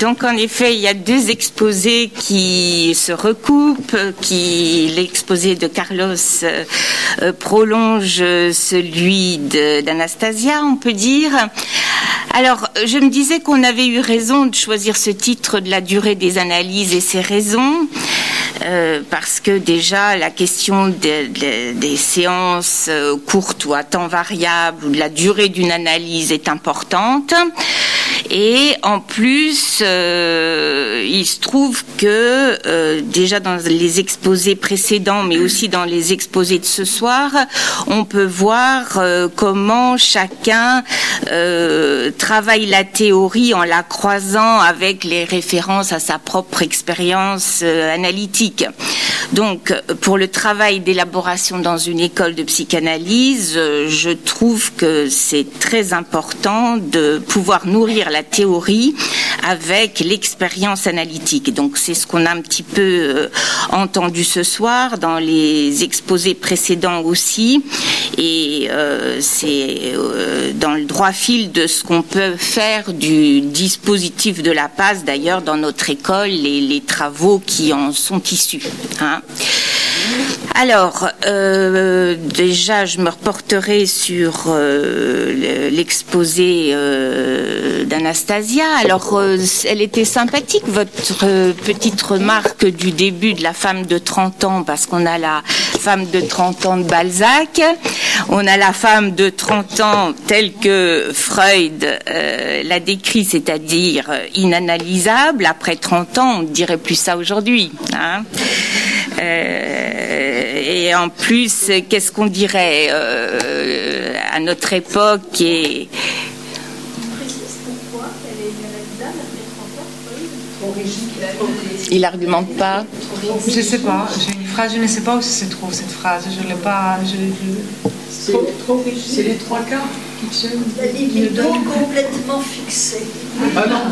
Donc en effet, il y a deux exposés qui se recoupent, l'exposé de Carlos prolonge celui d'Anastasia, on peut dire. Alors, je me disais qu'on avait eu raison de choisir ce titre de la durée des analyses et ses raisons. Parce que déjà la question des séances courtes ou à temps variable ou de la durée d'une analyse est importante. Et en plus, il se trouve que déjà dans les exposés précédents, mais aussi dans les exposés de ce soir, on peut voir comment chacun travaille la théorie en la croisant avec les références à sa propre expérience analytique. Donc, pour le travail d'élaboration dans une école de psychanalyse, je trouve que c'est très important de pouvoir nourrir la théorie avec l'expérience analytique. Donc, c'est ce qu'on a un petit peu entendu ce soir dans les exposés précédents aussi. Et c'est dans le droit fil de ce qu'on peut faire du dispositif de la PAS, d'ailleurs, dans notre école, les travaux qui en sont issus. Hein. Alors, déjà, je me reporterai sur l'exposé d'Anastasia. Alors, elle était sympathique, votre petite remarque du début de la femme de 30 ans, parce qu'on a la femme de 30 ans de Balzac, on a la femme de 30 ans telle que Freud l'a décrit, c'est-à-dire inanalysable. Après 30 ans, on ne dirait plus ça aujourd'hui. Hein. Et en plus, qu'est-ce qu'on dirait à notre époque et... Il argumente pas. Je sais pas. J'ai une phrase. Je ne sais pas où se trouve cette phrase. Je l'ai pas. C'est les trois quarts qui tiennent. La libido complètement fixée. Ah non.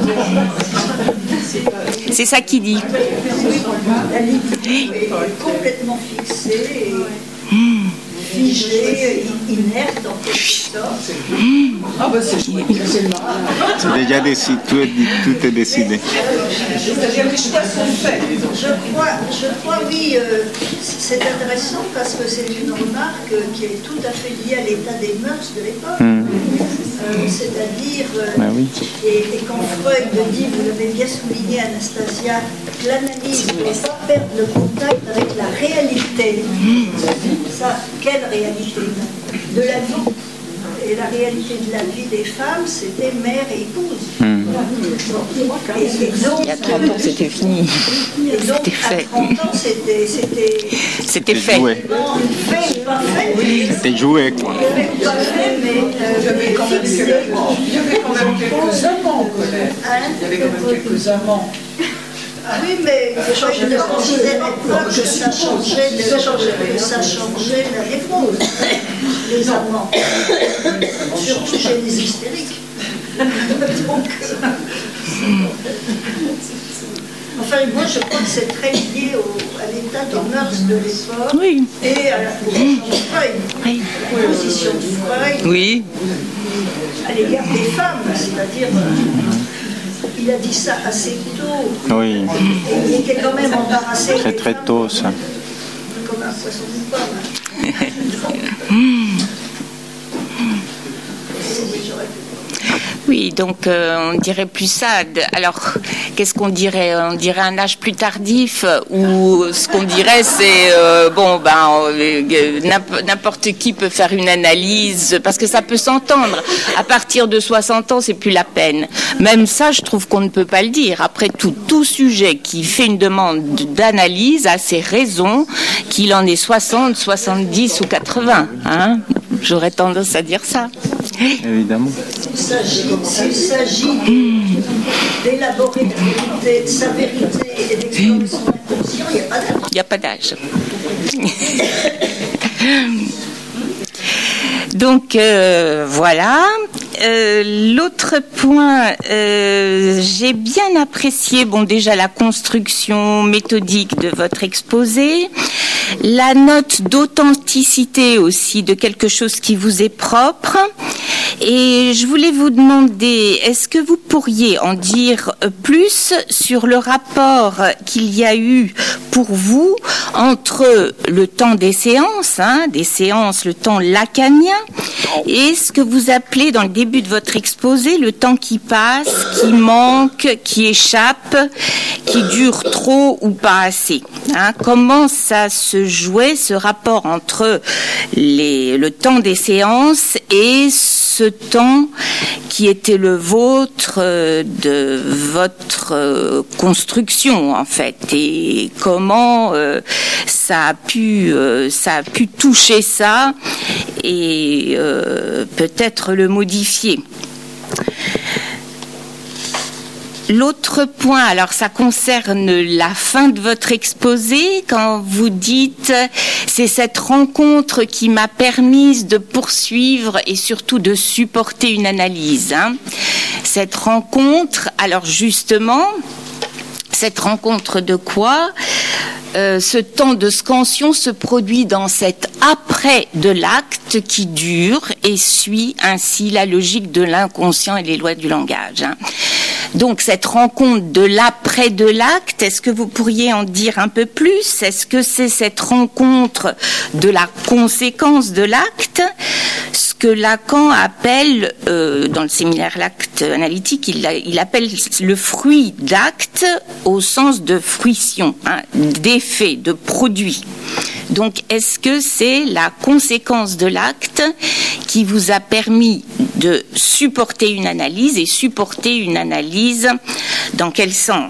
C'est ça qu'il dit. La libido est complètement fixée et figée, inerte en quelque sorte. Ah bah c'est chouette. C'est déjà décidé, tout est décidé. C'est-à-dire que les choix sont faits. Je crois, oui, c'est intéressant parce que c'est une remarque qui est tout à fait liée à l'état des mœurs de l'époque. C'est-à-dire, oui. et quand Freud dit, vous l'avez bien souligné Anastasia, que l'analyse ne doit pas perdre le contact avec la réalité. Ça, quelle réalité? De la vie. Et la réalité de la vie des femmes, c'était mère et épouse. Et donc, il y a 30 ans, c'était fini. Et donc, c'était fait. À 30 ans, c'était fait. Joué. Fait, pas fait. C'était joué, quoi. Pas fait, mais Il y avait quand même quelques amants au collège. Il y avait quand même quelques amants. Oui, mais je ne considérais pas que ça changeait la réponse, les amants. Surtout chez les hystériques. Donc, enfin, moi, je crois que c'est très lié à l'état des mœurs de l'époque. Oui. Et à la position de Freud. Oui. La position de Freud Oui. à l'égard des femmes, c'est-à-dire... Il a dit ça assez tôt. Oui. Et il était quand même embarrassé. Très très tôt, ça. Comme un poisson de pomme. Oui, donc on dirait plus ça. Alors, qu'est-ce qu'on dirait? On dirait un âge plus tardif, ou ce qu'on dirait, c'est n'importe qui peut faire une analyse, parce que ça peut s'entendre. À partir de 60 ans, c'est plus la peine. Même ça, je trouve qu'on ne peut pas le dire. Après tout sujet qui fait une demande d'analyse a ses raisons, qu'il en ait 60, 70 ou 80. Hein, j'aurais tendance à dire ça. Évidemment. S'il s'agit d'élaborer sa vérité et d'explorer son inconscient, il n'y a pas d'âge. Il n'y a pas d'âge. Donc voilà. l'autre point, j'ai bien apprécié, déjà la construction méthodique de votre exposé, la note d'authenticité aussi de quelque chose qui vous est propre. Et je voulais vous demander, est-ce que vous pourriez en dire plus sur le rapport qu'il y a eu pour vous entre le temps des séances, le temps lacanien, et ce que vous appelez dans le début de votre exposé le temps qui passe, qui manque, qui échappe, qui dure trop ou pas assez. Comment ça se jouait, ce rapport entre le temps des séances et ce temps qui était le vôtre de votre construction en fait, et comment ça a pu toucher ça et peut-être le modifier. L'autre point, alors ça concerne la fin de votre exposé, quand vous dites c'est cette rencontre qui m'a permise de poursuivre et surtout de supporter une analyse. Cette rencontre, alors justement, cette rencontre de quoi ? Ce temps de scansion se produit dans cet après de l'acte qui dure et suit ainsi la logique de l'inconscient et les lois du langage. Donc cette rencontre de l'après de l'acte, est-ce que vous pourriez en dire un peu plus ? Est-ce que c'est cette rencontre de la conséquence de l'acte ? Ce que Lacan appelle, dans le séminaire L'acte analytique, il appelle le fruit d'acte au sens de fruition, d'effet, de produit. Donc, est-ce que c'est la conséquence de l'acte qui vous a permis de supporter une analyse, et supporter une analyse dans quel sens ?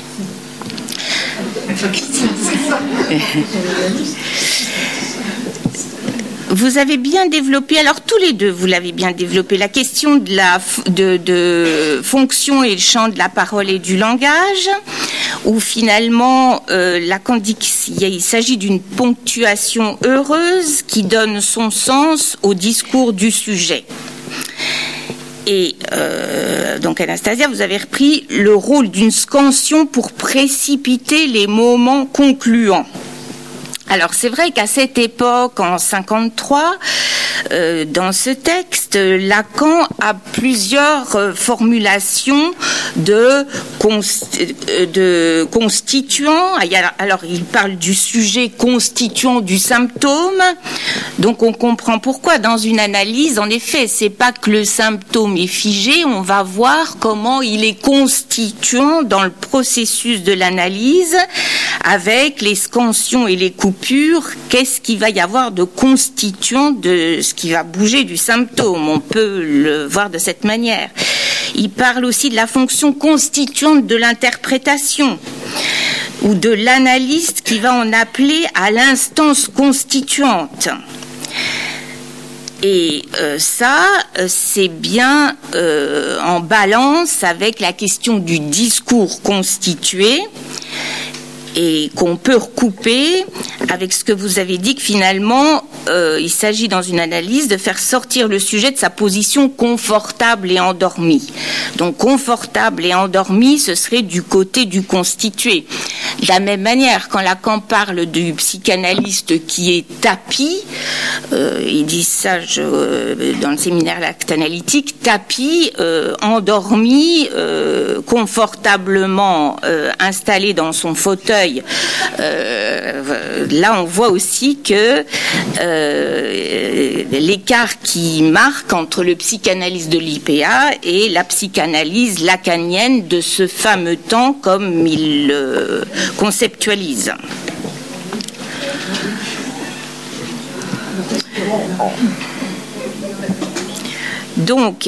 Vous avez bien développé, alors tous les deux vous l'avez bien développé, la question de fonction et le champ de la parole et du langage, où finalement Lacan dit qu'il s'agit d'une ponctuation heureuse qui donne son sens au discours du sujet. Et donc Anastasia, vous avez repris le rôle d'une scansion pour précipiter les moments concluants. Alors c'est vrai qu'à cette époque, en 1953, dans ce texte, Lacan a plusieurs formulations de constituants. Alors il parle du sujet constituant du symptôme. Donc on comprend pourquoi dans une analyse, en effet, c'est pas que le symptôme est figé, on va voir comment il est constituant dans le processus de l'analyse, avec les scansions et les coupures, qu'est-ce qu'il va y avoir de constituant de ce qui va bouger du symptôme. On peut le voir de cette manière. Il parle aussi de la fonction constituante de l'interprétation, ou de l'analyste qui va en appeler à l'instance constituante. Et ça, c'est bien en balance avec la question du discours constitué, et qu'on peut recouper avec ce que vous avez dit, que finalement, il s'agit dans une analyse de faire sortir le sujet de sa position confortable et endormie. Donc confortable et endormie, ce serait du côté du constitué. De la même manière, quand Lacan parle du psychanalyste qui est tapi, il dit ça dans le séminaire L'acte analytique, tapi, endormi, confortablement installé dans son fauteuil. Là, on voit aussi que l'écart qui marque entre le psychanalyse de l'IPA et la psychanalyse lacanienne de ce fameux temps, comme il le conceptualise. Donc,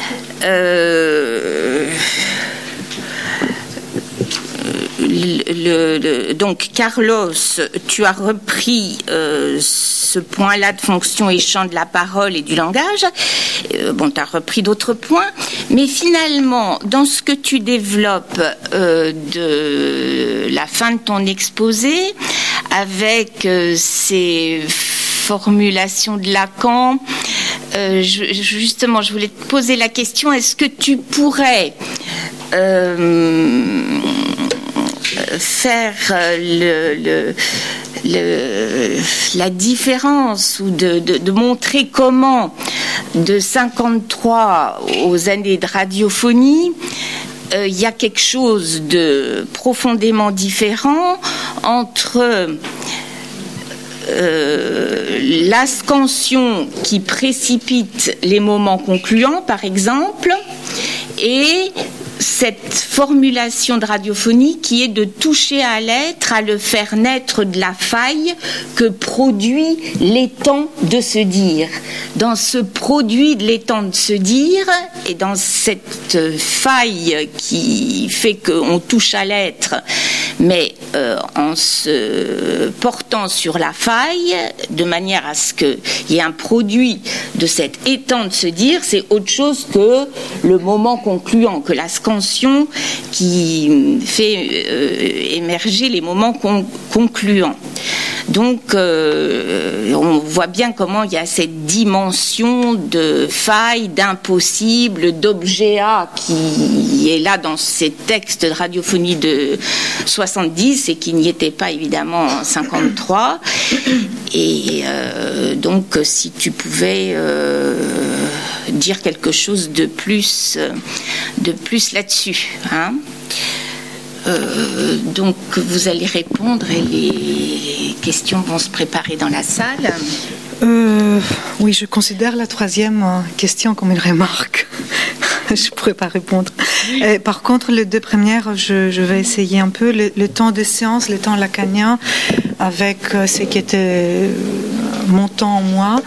donc Carlos, tu as repris ce point-là de fonction et champ de la parole et du langage. Tu as repris d'autres points, mais finalement, dans ce que tu développes de la fin de ton exposé, avec ces formulations de Lacan, Justement, je voulais te poser la question, est-ce que tu pourrais faire la différence ou de montrer comment de 53 aux années de radiophonie il y a quelque chose de profondément différent entre la scansion qui précipite les moments concluants, par exemple, et cette formulation de radiophonie qui est de toucher à l'être, à le faire naître de la faille que produit l'étang de se dire. Dans ce produit de l'étang de se dire, et dans cette faille qui fait qu'on touche à l'être, mais en se portant sur la faille, de manière à ce qu'il y ait un produit de cet étang de se dire, c'est autre chose que le moment concluant, que la scansion qui fait émerger les moments concluants. Donc, on voit bien comment il y a cette dimension de faille, d'impossible, d'objet A qui est là dans ces textes de radiophonie de 70 et qui n'y était pas évidemment en 53. Et donc, si tu pouvais dire quelque chose de plus là-dessus, hein. Donc vous allez répondre et les questions vont se préparer dans la salle. Oui, je considère la troisième question comme une remarque. Je ne pourrais pas répondre. Par contre, les deux premières, je vais essayer un peu. Le temps de séance, le temps lacanien, avec ce qui était mon temps en moi,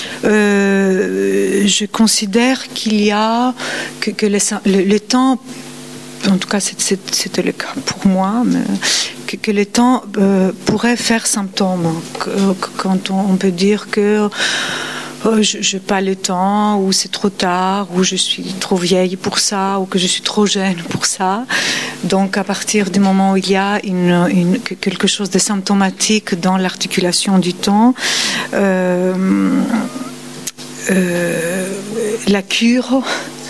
je considère qu'il y a que le temps, en tout cas c'était le cas pour moi, mais que le temps pourrait faire symptôme. Quand on peut dire que je n'ai pas le temps, ou c'est trop tard, ou je suis trop vieille pour ça, ou que je suis trop jeune pour ça. Donc à partir du moment où il y a quelque chose de symptomatique dans l'articulation du temps, la cure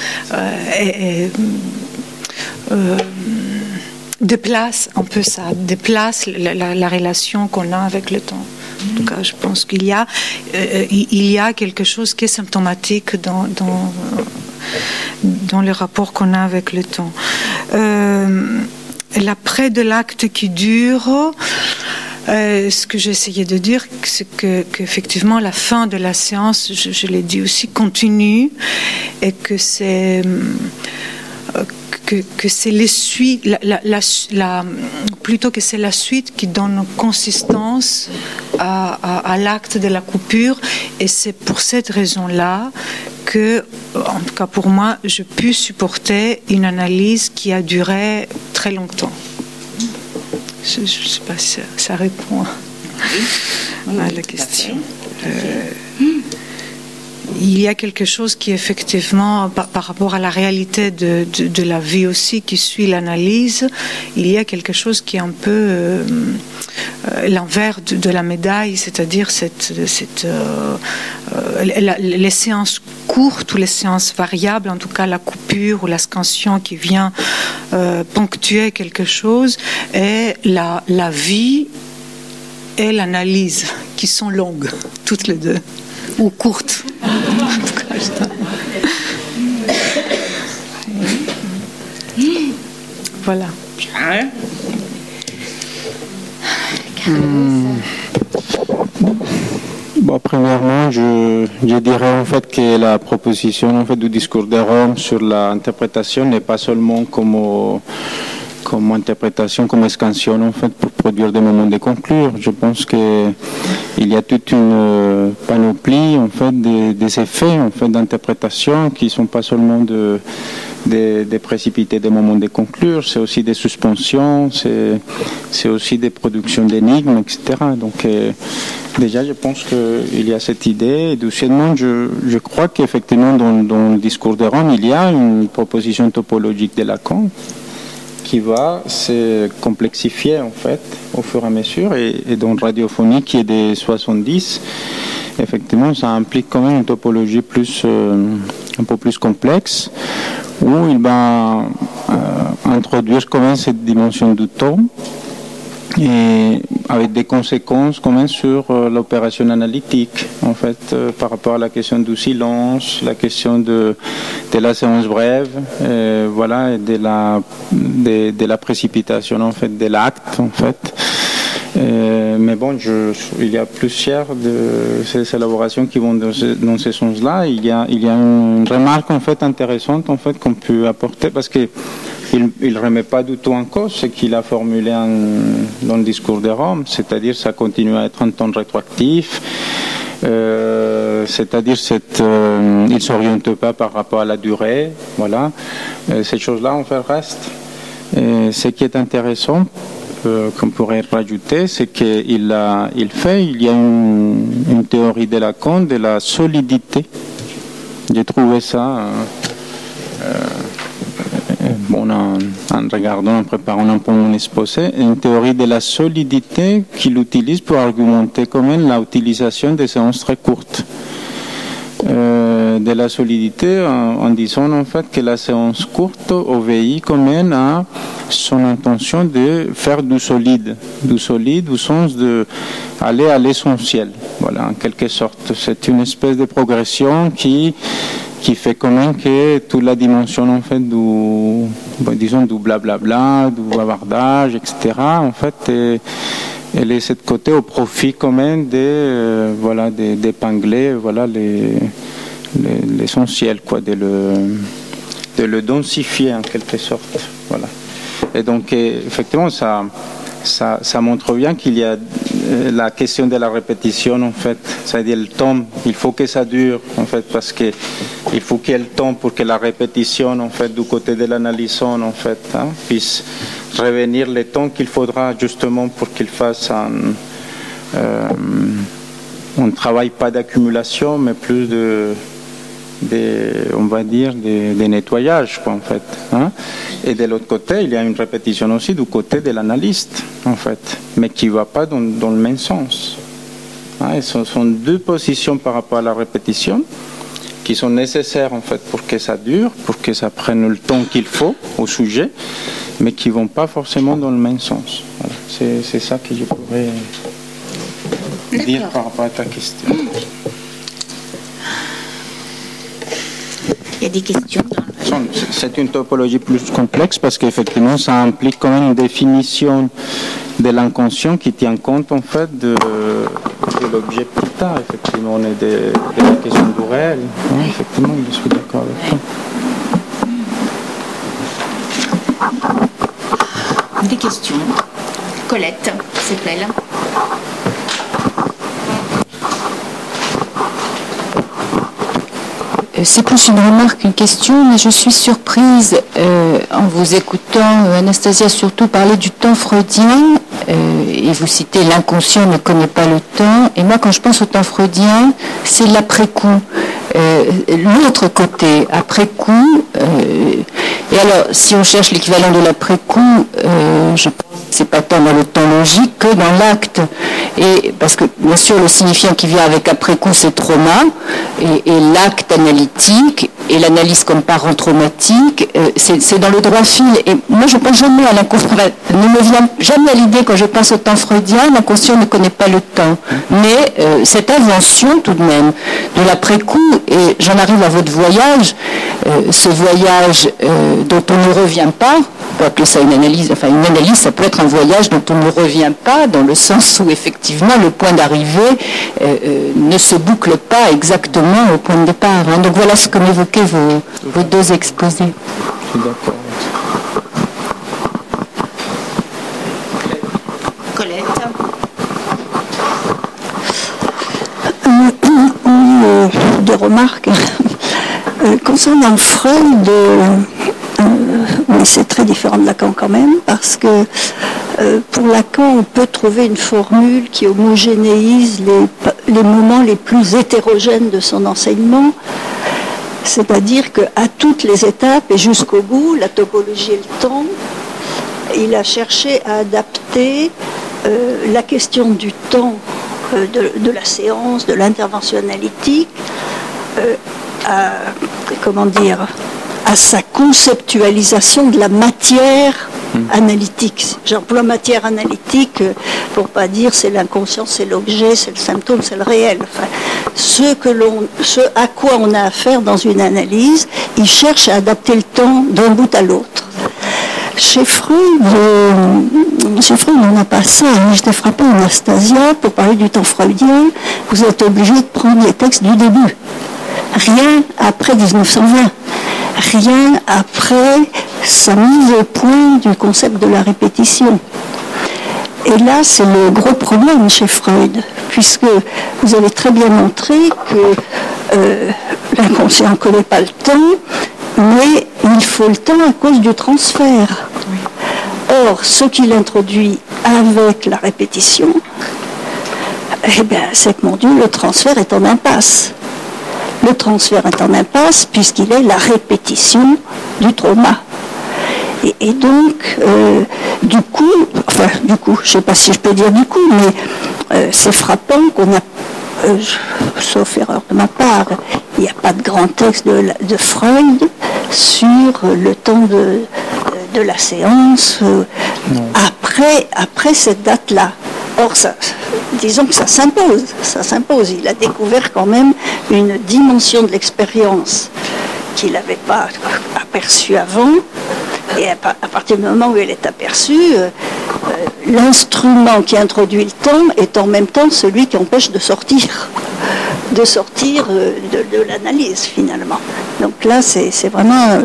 déplace un peu ça, déplace la relation qu'on a avec le temps. En tout cas, je pense qu'il y a quelque chose qui est symptomatique dans le rapport qu'on a avec le temps. L'après de l'acte qui dure, ce que j'ai essayé de dire, c'est qu'effectivement la fin de la séance, je l'ai dit aussi, continue, et que c'est les suites, plutôt que c'est la suite qui donne consistance à l'acte de la coupure, et c'est pour cette raison-là que, en tout cas pour moi, je peux supporter une analyse qui a duré très longtemps. Je ne sais pas si ça répond à la question. Il y a quelque chose qui, effectivement, par rapport à la réalité de la vie aussi, qui suit l'analyse, il y a quelque chose qui est un peu l'envers de la médaille, c'est-à-dire les séances courtes ou les séances variables, en tout cas la coupure ou la scansion qui vient ponctuer quelque chose, et la vie et l'analyse qui sont longues, toutes les deux. Ou courte. Voilà. Bon, premièrement, je dirais en fait que la proposition en fait du discours de Rome sur l'interprétation n'est pas seulement comme interprétation, comme scansion en fait pour produire des moments de conclure. Je pense que il y a toute une panoplie en fait des effets en fait d'interprétation qui sont pas seulement de précipiter des moments de conclure, c'est aussi des suspensions, c'est aussi des productions d'énigmes, etc. Donc déjà je pense qu'il y a cette idée, et deuxièmement je crois qu'effectivement dans le discours de Rome il y a une proposition topologique de Lacan qui va se complexifier en fait au fur et à mesure, et dans Radiophonie qui est des 70, effectivement ça implique quand même une topologie un peu plus complexe, où il va introduire quand même cette dimension du temps, et avec des conséquences quand même sur l'opération analytique, en fait, par rapport à la question du silence, la question de la séance brève, voilà, et de la précipitation, en fait, de l'acte, en fait. Mais bon, il y a plusieurs de ces élaborations qui vont dans ce sens-là. Il y a une remarque en fait intéressante en fait qu'on peut apporter, parce que il remet pas du tout en cause ce qu'il a formulé dans le discours de Rome, c'est-à-dire ça continue à être un temps rétroactif. C'est-à-dire il s'oriente pas par rapport à la durée, voilà. Ces choses-là en fait restent. Ce qui est intéressant, qu'on pourrait rajouter, c'est qu'il y a une théorie de Lacan de la solidité. J'ai trouvé ça en regardant, en préparant un peu mon exposé, une théorie de la solidité qu'il utilise pour argumenter quand même l'utilisation des séances très courtes. De la solidité en disant en fait que la séance courte obéit quand même à son intention de faire du solide au sens de aller à l'essentiel, voilà, en quelque sorte. C'est une espèce de progression qui fait quand même que toute la dimension en fait du blablabla, du bavardage, etc. en fait elle est cette côté au profit quand même d'épingler voilà l'essentiel, quoi, de le densifier en quelque sorte, voilà. Et donc effectivement ça montre bien qu'il y a la question de la répétition en fait, c'est-à-dire le temps, il faut que ça dure en fait, parce que il faut qu'il y ait le temps pour que la répétition en fait du côté de l'analysant en fait puisse revenir le temps qu'il faudra justement pour qu'il fasse un travail pas d'accumulation mais plus on va dire de nettoyage, quoi, en fait, hein. Et de l'autre côté il y a une répétition aussi du côté de l'analyste en fait, mais qui ne va pas dans le même sens, hein. Et ce sont deux positions par rapport à la répétition qui sont nécessaires en fait pour que ça dure, pour que ça prenne le temps qu'il faut au sujet, mais qui ne vont pas forcément dans le même sens, voilà. C'est ça que je pourrais dire par rapport à ta question. Il y a des questions dans C'est une topologie plus complexe parce qu'effectivement ça implique quand même une définition de l'inconscient qui tient compte en fait de l'objet plus tard, effectivement, on est de la question du réel, hein, effectivement, je suis d'accord avec toi. des questions. Colette, c'est elle. C'est plus une remarque qu'une question, mais je suis surprise en vous écoutant, Anastasia, surtout parler du temps freudien, et vous citez l'inconscient ne connaît pas le temps, et moi quand je pense au temps freudien, c'est l'après-coup, l'autre côté, après-coup, et alors si on cherche l'équivalent de l'après-coup, je pense que c'est pas tant dans le temps logique que dans l'acte, et parce que bien sûr le signifiant qui vient avec après-coup c'est trauma, et l'acte analytique et l'analyse comme parent traumatique, c'est dans le droit fil. Et moi, je ne pense jamais à l'inconscient. Ne me vient jamais à l'idée quand je pense au temps freudien, l'inconscient ne connaît pas le temps. Mais cette invention, tout de même, de l'après-coup, et j'en arrive à votre voyage, ce voyage dont on ne revient pas, on peut appeler ça une analyse, enfin une analyse, ça peut être un voyage dont on ne revient pas, dans le sens où effectivement le point d'arrivée ne se boucle pas exactement au point de départ. Hein. Donc voilà ce que m'évoquaient vos deux exposés. Je suis d'accord. Colette. Des remarques. Concernant Freud, oui, c'est très différent de Lacan quand même, parce que pour Lacan, on peut trouver une formule qui homogénéise les moments les plus hétérogènes de son enseignement, c'est-à-dire qu'à toutes les étapes et jusqu'au bout, la topologie et le temps il a cherché à adapter la question du temps de la séance, de l'intervention analytique, à sa conceptualisation de la matière analytique. J'emploie matière analytique pour pas dire c'est l'inconscient, c'est l'objet, c'est le symptôme, c'est le réel. Enfin, ce à quoi on a affaire dans une analyse, il cherche à adapter le temps d'un bout à l'autre. Chez Freud, on n'a pas ça. J'étais frappée, Anastasia, pour parler du temps freudien, vous êtes obligé de prendre les textes du début. Rien après 1920. Rien après sa mise au point du concept de la répétition. Et là, c'est le gros problème chez Freud, puisque vous avez très bien montré que l'inconscient ne connaît pas le temps, mais il faut le temps à cause du transfert. Or, ce qu'il introduit avec la répétition, eh bien, c'est que, mon Dieu, le transfert est en impasse. Le transfert est en impasse puisqu'il est la répétition du trauma. Et donc, du coup, je ne sais pas si je peux dire du coup, mais c'est frappant qu'on a, sauf erreur de ma part, il n'y a pas de grand texte de Freud sur le temps de la séance après cette date-là. Or, disons que ça s'impose. Il a découvert quand même une dimension de l'expérience qu'il n'avait pas aperçue avant. Et à partir du moment où elle est aperçue, l'instrument qui introduit le temps est en même temps celui qui empêche de sortir de l'analyse finalement. Donc là, c'est vraiment...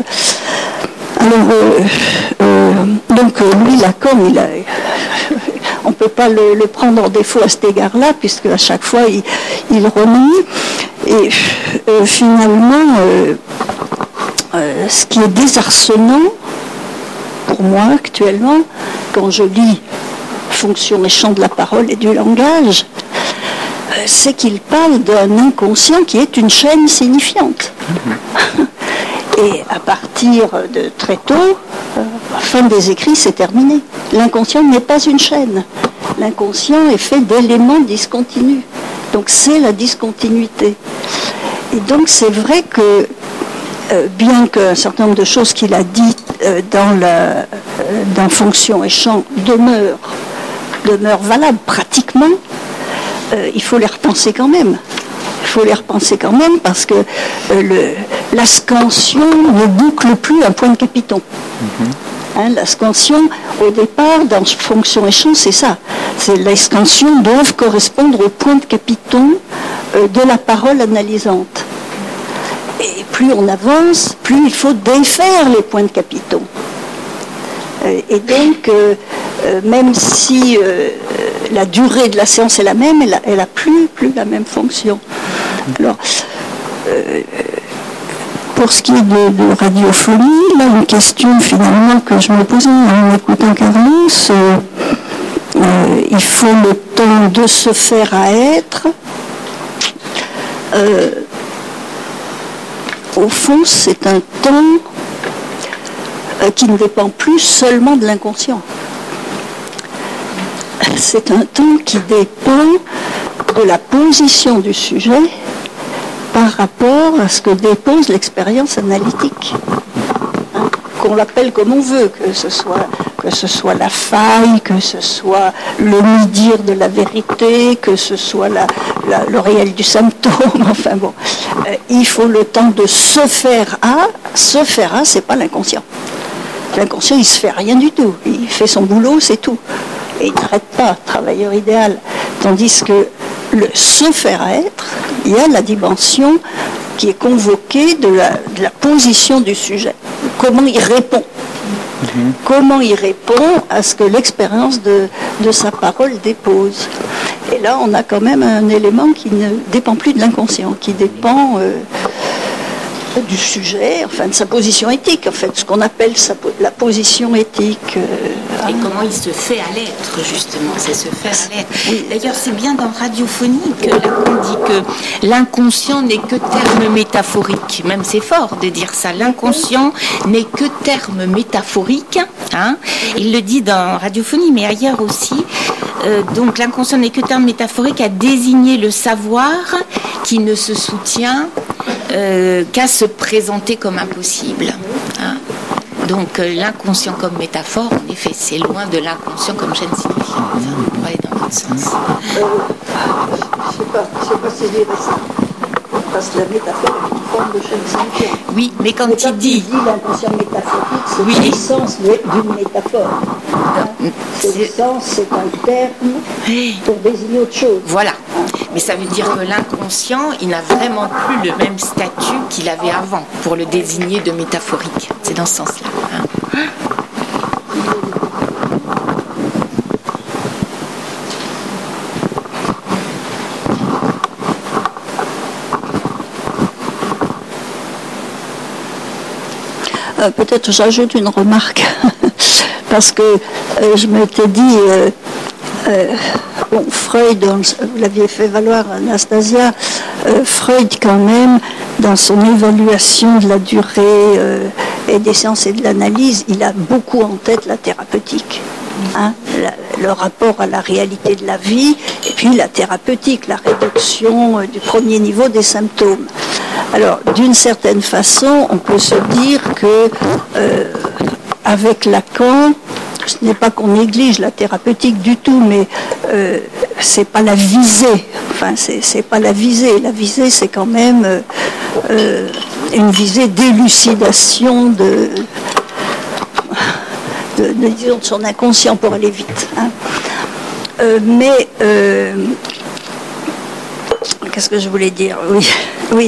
donc lui, Lacan, on ne peut pas le prendre en défaut à cet égard-là, puisque à chaque fois, il renie. Et finalement, ce qui est désarçonnant, pour moi, actuellement, quand je lis Fonction et champ de la parole et du langage, c'est qu'il parle d'un inconscient qui est une chaîne signifiante. Et à partir de très tôt, la fin des écrits, c'est terminé. L'inconscient n'est pas une chaîne. L'inconscient est fait d'éléments discontinus. Donc c'est la discontinuité. Et donc c'est vrai que, bien qu'un certain nombre de choses qu'il a dites dans Fonction et champ demeurent valables pratiquement, il faut les repenser quand même. Il faut les repenser quand même parce que la scansion ne boucle plus un point de capiton. La scansion, au départ, dans Fonction et champ, c'est ça. Les scansions doivent correspondre au point de capiton de la parole analysante. Et plus on avance, plus il faut défaire les points de capiton. Et donc, même si la durée de la séance est la même, elle a plus la même fonction. Alors, pour ce qui est de radiophonie, là, une question finalement que je me posais en écoutant Carlos, il faut le temps de se faire à être. Au fond, c'est un temps qui ne dépend plus seulement de l'inconscient. C'est un temps qui dépend de la position du sujet par rapport à ce que dépose l'expérience analytique. Qu'on l'appelle comme on veut, que ce soit la faille, que ce soit le mi-dire de la vérité, que ce soit le réel du symptôme, enfin bon. Il faut le temps de se faire à. Se faire à, c'est pas l'inconscient. L'inconscient, il se fait rien du tout. Il fait son boulot, c'est tout. Et il n'arrête pas, travailleur idéal. Tandis que le se faire à être, il y a la dimension qui est convoquée de la position du sujet. Comment il répond. Comment il répond à ce que l'expérience de sa parole dépose. Et là, on a quand même un élément qui ne dépend plus de l'inconscient, qui dépend du sujet, enfin de sa position éthique, en fait, ce qu'on appelle la position éthique. Et comment il se fait à l'être, justement, c'est se faire à l'être. Oui. D'ailleurs, c'est bien dans Radiophonie que Lacan dit que l'inconscient n'est que terme métaphorique. Même c'est fort de dire ça. L'inconscient n'est que terme métaphorique Hein, il le dit dans Radiophonie, mais ailleurs aussi. Donc l'inconscient n'est que terme métaphorique à désigner le savoir qui ne se soutient qu'à se présenter comme impossible. Hein. Donc l'inconscient comme métaphore, en effet, c'est loin de l'inconscient comme gène signifiant. Pour aller dans l'autre sens. Je sais pas si je dirais ça. Parce que la métaphore est une forme de gène signifiant. Oui, mais quand il dit l'inconscient métaphorique, c'est l'essence d'une métaphore. L'essence, c'est un terme pour désigner autre chose. Voilà. Mais ça veut dire que l'inconscient, il n'a vraiment plus le même statut qu'il avait avant pour le désigner de métaphorique. C'est dans ce sens-là. Hein. Peut-être j'ajoute une remarque, parce que je m'étais dit, Freud, vous l'aviez fait valoir, Anastasia, Freud quand même, dans son évaluation de la durée et des séances et de l'analyse, il a beaucoup en tête la thérapeutique. Hein, le rapport à la réalité de la vie, et puis la thérapeutique, la réduction du premier niveau des symptômes. Alors, d'une certaine façon, on peut se dire que avec Lacan, ce n'est pas qu'on néglige la thérapeutique du tout, mais c'est pas la visée. Enfin, c'est pas la visée. La visée, c'est quand même une visée d'élucidation disons, de son inconscient pour aller vite. Hein. Mais qu'est-ce que je voulais dire? Oui.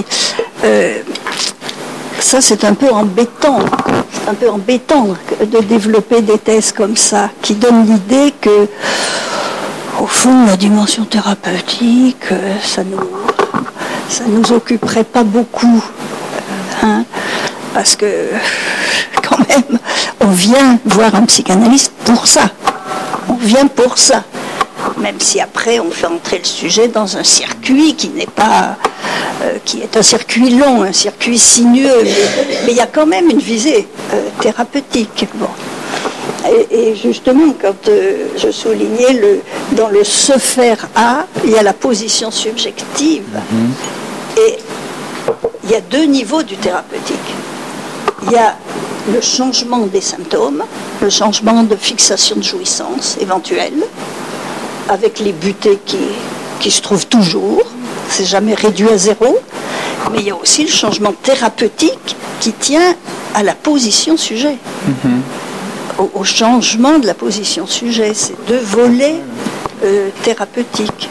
Ça, c'est un peu embêtant. C'est un peu embêtant de développer des thèses comme ça, qui donnent l'idée que, au fond, la dimension thérapeutique, ça nous occuperait pas beaucoup. Hein, parce que, quand même, on vient voir un psychanalyste pour ça. On vient pour ça. Même si après on fait entrer le sujet dans un circuit qui n'est pas, qui est un circuit long, un circuit sinueux, mais il y a quand même une visée thérapeutique. Bon. Et justement, quand je soulignais dans le se faire à, il y a la position subjective. Et il y a deux niveaux du thérapeutique. Il y a le changement des symptômes, le changement de fixation de jouissance éventuelle, avec les butées qui se trouvent toujours, c'est jamais réduit à zéro, mais il y a aussi le changement thérapeutique qui tient à la position sujet, au changement de la position sujet. C'est deux volets thérapeutiques.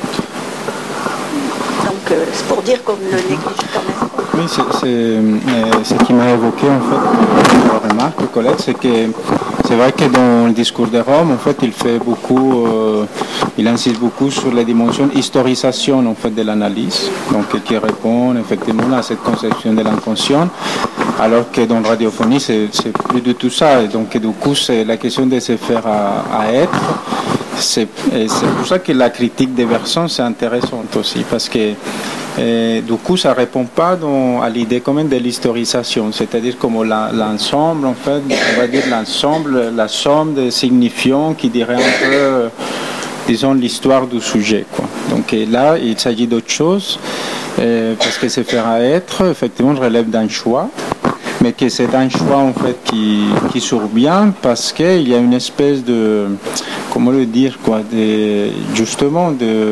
Donc c'est pour dire qu'on ne le néglige quand même. Oui, c'est ce qui m'a évoqué en fait, la remarque, collègue, c'est vrai que dans le discours de Rome, en fait, il fait beaucoup, il insiste beaucoup sur la dimension historisation en fait de l'analyse, donc qui répond effectivement à cette conception de l'inconscient, alors que dans la radiophonie, c'est plus de tout ça, et donc du coup, c'est la question de se faire à être. C'est pour ça que la critique des versants c'est intéressante aussi, parce que du coup ça répond pas à l'idée quand même de l'historisation, c'est-à-dire comme l'ensemble en fait, on va dire l'ensemble, la somme des signifiants qui dirait un peu, disons, l'histoire du sujet, quoi. Donc là il s'agit d'autre chose, parce que se faire à être effectivement relève d'un choix, mais que c'est un choix en fait qui survient parce qu'il y a une espèce de, comment le dire, quoi, justement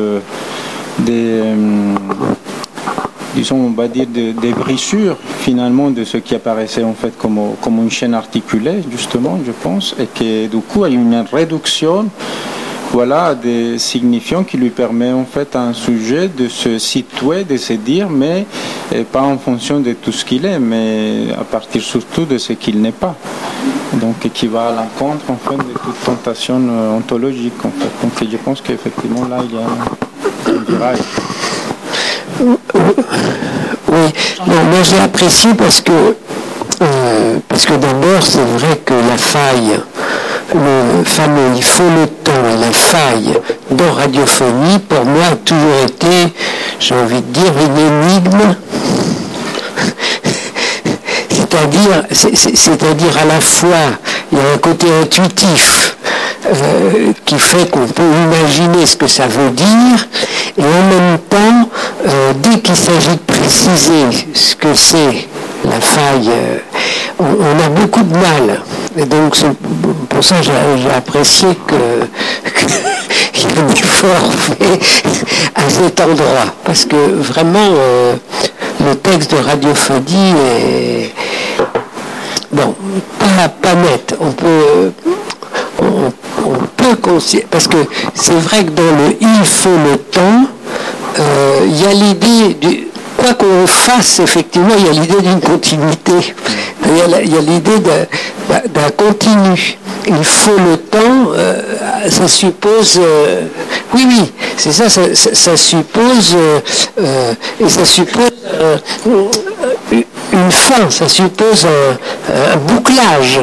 disons, on va dire des brissures finalement de ce qui apparaissait en fait comme une chaîne articulée, justement, je pense, et que du coup il y a une réduction, voilà, des signifiants qui lui permet en fait à un sujet de se situer, de se dire, mais pas en fonction de tout ce qu'il est, mais à partir surtout de ce qu'il n'est pas. Donc qui va à l'encontre en fait de toute tentation ontologique en fait. Donc je pense qu'effectivement là il y a un virage. Oui, moi j'ai apprécié parce que d'abord c'est vrai que la faille, le fameux il faut le temps et la faille dans Radiophonie, pour moi a toujours été, j'ai envie de dire, une énigme. C'est-à-dire à la fois il y a un côté intuitif qui fait qu'on peut imaginer ce que ça veut dire, et en même temps, dès qu'il s'agit de préciser ce que c'est la faille, on a beaucoup de mal. Et donc, pour ça, j'ai apprécié qu'il y ait un effort fait à cet endroit. Parce que vraiment, le texte de Radiophonie est... Bon, pas net. On peut parce que c'est vrai que dans le il faut le temps, il y a l'idée du... Quoi qu'on fasse, effectivement, il y a l'idée d'une continuité. Il y a l'idée d'un continu. Il faut le temps, ça suppose... oui, c'est ça, ça suppose... et ça suppose une fin, ça suppose un bouclage.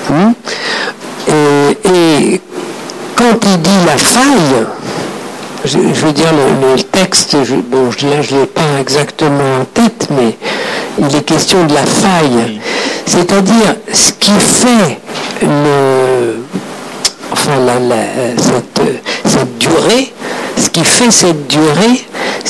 Et quand il dit la faille, je veux dire, le texte, je ne l'ai pas exactement en tête, mais il est question de la faille. C'est-à-dire, ce qui fait cette durée, ce qui fait cette durée,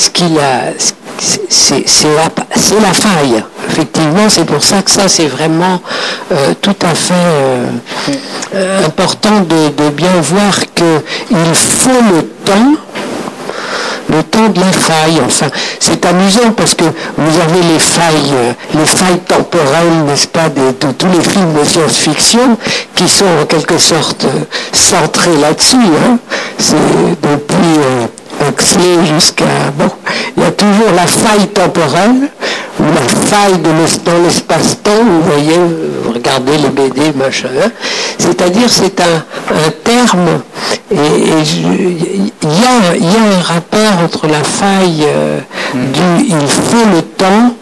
c'est la faille. Effectivement, c'est pour ça que ça, c'est vraiment tout à fait important de bien voir qu'il faut le temps de la faille. Enfin, c'est amusant parce que vous avez les failles temporelles, n'est-ce pas, de tous les films de science-fiction qui sont en quelque sorte centrés là-dessus. Hein. C'est depuis Huxley jusqu'à... Bon, il y a toujours la faille temporelle ou la faille dans l'espace-temps. Vous voyez, vous regardez les BD, machin. Hein. C'est-à-dire, c'est un terme, et il y a un rapport entre la faille du il faut le temps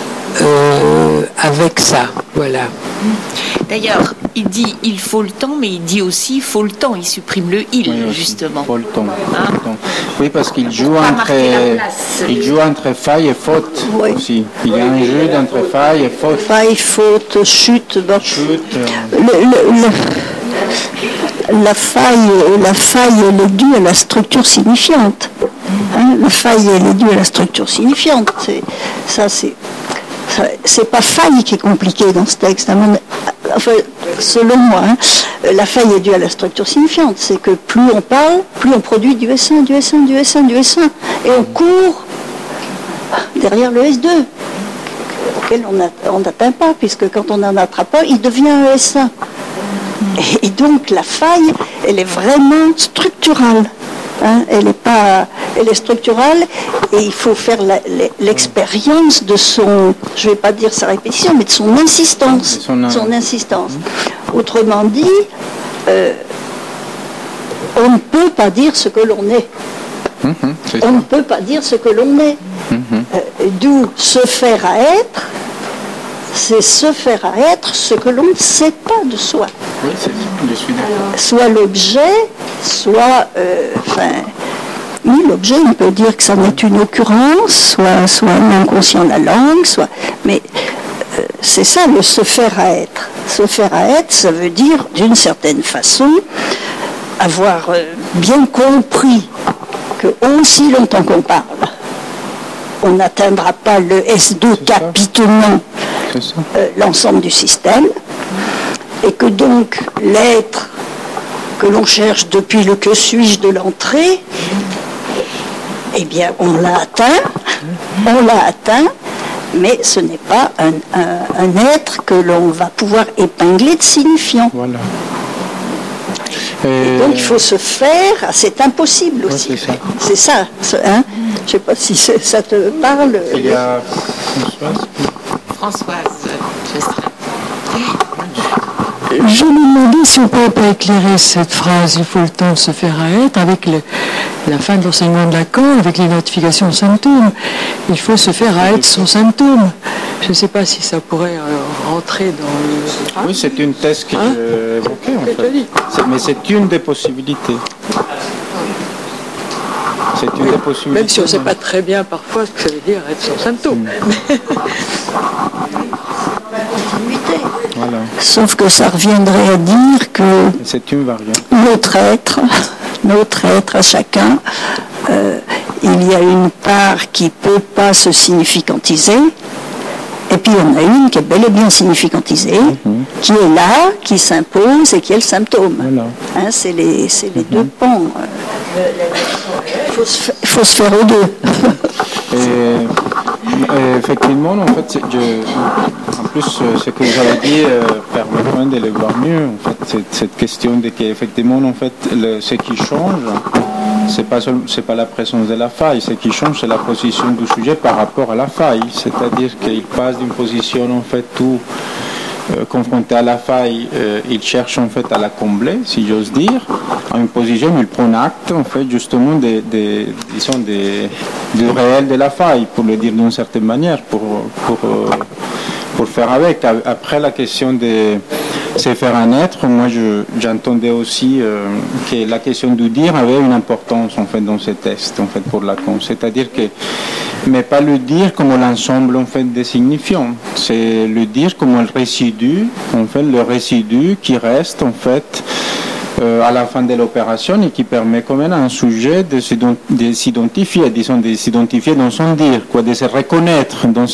avec ça. Voilà. D'ailleurs, il dit il faut le temps, mais il dit aussi il faut le temps. Il supprime le il, oui, justement. Il faut le temps. Hein? Oui, parce qu'il joue entre faille et faute aussi. Il y a un jeu entre faille et faute. Faille, faute, chute. Bon. La faille, elle est due à la structure signifiante. Hein, la faille, elle est due à la structure signifiante. C'est pas faille qui est compliqué dans ce texte. Enfin, selon moi, hein, la faille est due à la structure signifiante. C'est que plus on parle, plus on produit du S1, du S1, du S1, du S1. Et on court derrière le S2, auquel on n'atteint pas, puisque quand on n'en attrape pas, il devient un S1. Et donc la faille, elle est vraiment structurale. Hein, elle est structurale, et il faut faire l'expérience de son, je ne vais pas dire sa répétition, mais de son insistance. Son insistance. Autrement dit, on ne peut pas dire ce que l'on est. On ne peut pas dire ce que l'on est. D'où se faire à être, c'est se faire à être ce que l'on ne sait pas de soi. Oui, je suis d'accord. Soit l'objet, soit... oui, l'objet, on peut dire que ça n'est une occurrence, soit un inconscient de la langue, mais c'est ça le se faire à être. Se faire à être, ça veut dire, d'une certaine façon, avoir bien compris que aussi longtemps qu'on parle, on n'atteindra pas le S2 capitement l'ensemble du système, et que donc l'être que l'on cherche depuis le que suis-je de l'entrée, eh bien on l'a atteint, mais ce n'est pas un être que l'on va pouvoir épingler de signifiant. Voilà. Et donc il faut se faire, c'est impossible aussi. Ouais, c'est ça. Hein, je ne sais pas si ça te parle. Il y a Françoise, je me demandais si on ne pourrait pas éclairer cette phrase « il faut le temps de se faire à être » avec la fin de l'enseignement de Lacan, avec l'identification au symptôme. Il faut se faire à être son symptôme. Je ne sais pas si ça pourrait rentrer dans le... Oui, c'est une thèse que j'ai évoquée en fait. Mais c'est une des possibilités. C'est une des possibilités. Même si on ne sait pas très bien parfois ce que ça veut dire être son symptôme. Voilà. Sauf que ça reviendrait à dire que c'est une variante. Notre être à chacun, il y a une part qui ne peut pas se significantiser, et puis on a une qui est bel et bien significantisée, qui est là, qui s'impose et qui est le symptôme. Voilà. Hein, c'est les deux pans. Il faut se faire aux deux. Et effectivement, en fait, en plus, ce que vous avez dit permet de le voir mieux. En fait, cette question de qu'effectivement, en fait, ce qui change, c'est pas la présence de la faille. Ce qui change, c'est la position du sujet par rapport à la faille. C'est-à-dire qu'il passe d'une position, en fait, tout confronté à la faille, il cherche en fait à la combler, si j'ose dire, à une position où il prend acte en fait justement du réel de la faille, pour le dire d'une certaine manière, pour faire avec. Après la question de se faire un être, moi j'entendais aussi que la question du dire avait une importance en fait dans ce texte en fait pour Lacan, c'est-à-dire que mais pas le dire comme l'ensemble en fait des signifiants, c'est le dire comme le résidu qui reste en fait à la fin de l'opération et qui permet quand même à un sujet de s'identifier, disons, de s'identifier dans son dire, quoi, de se reconnaître dans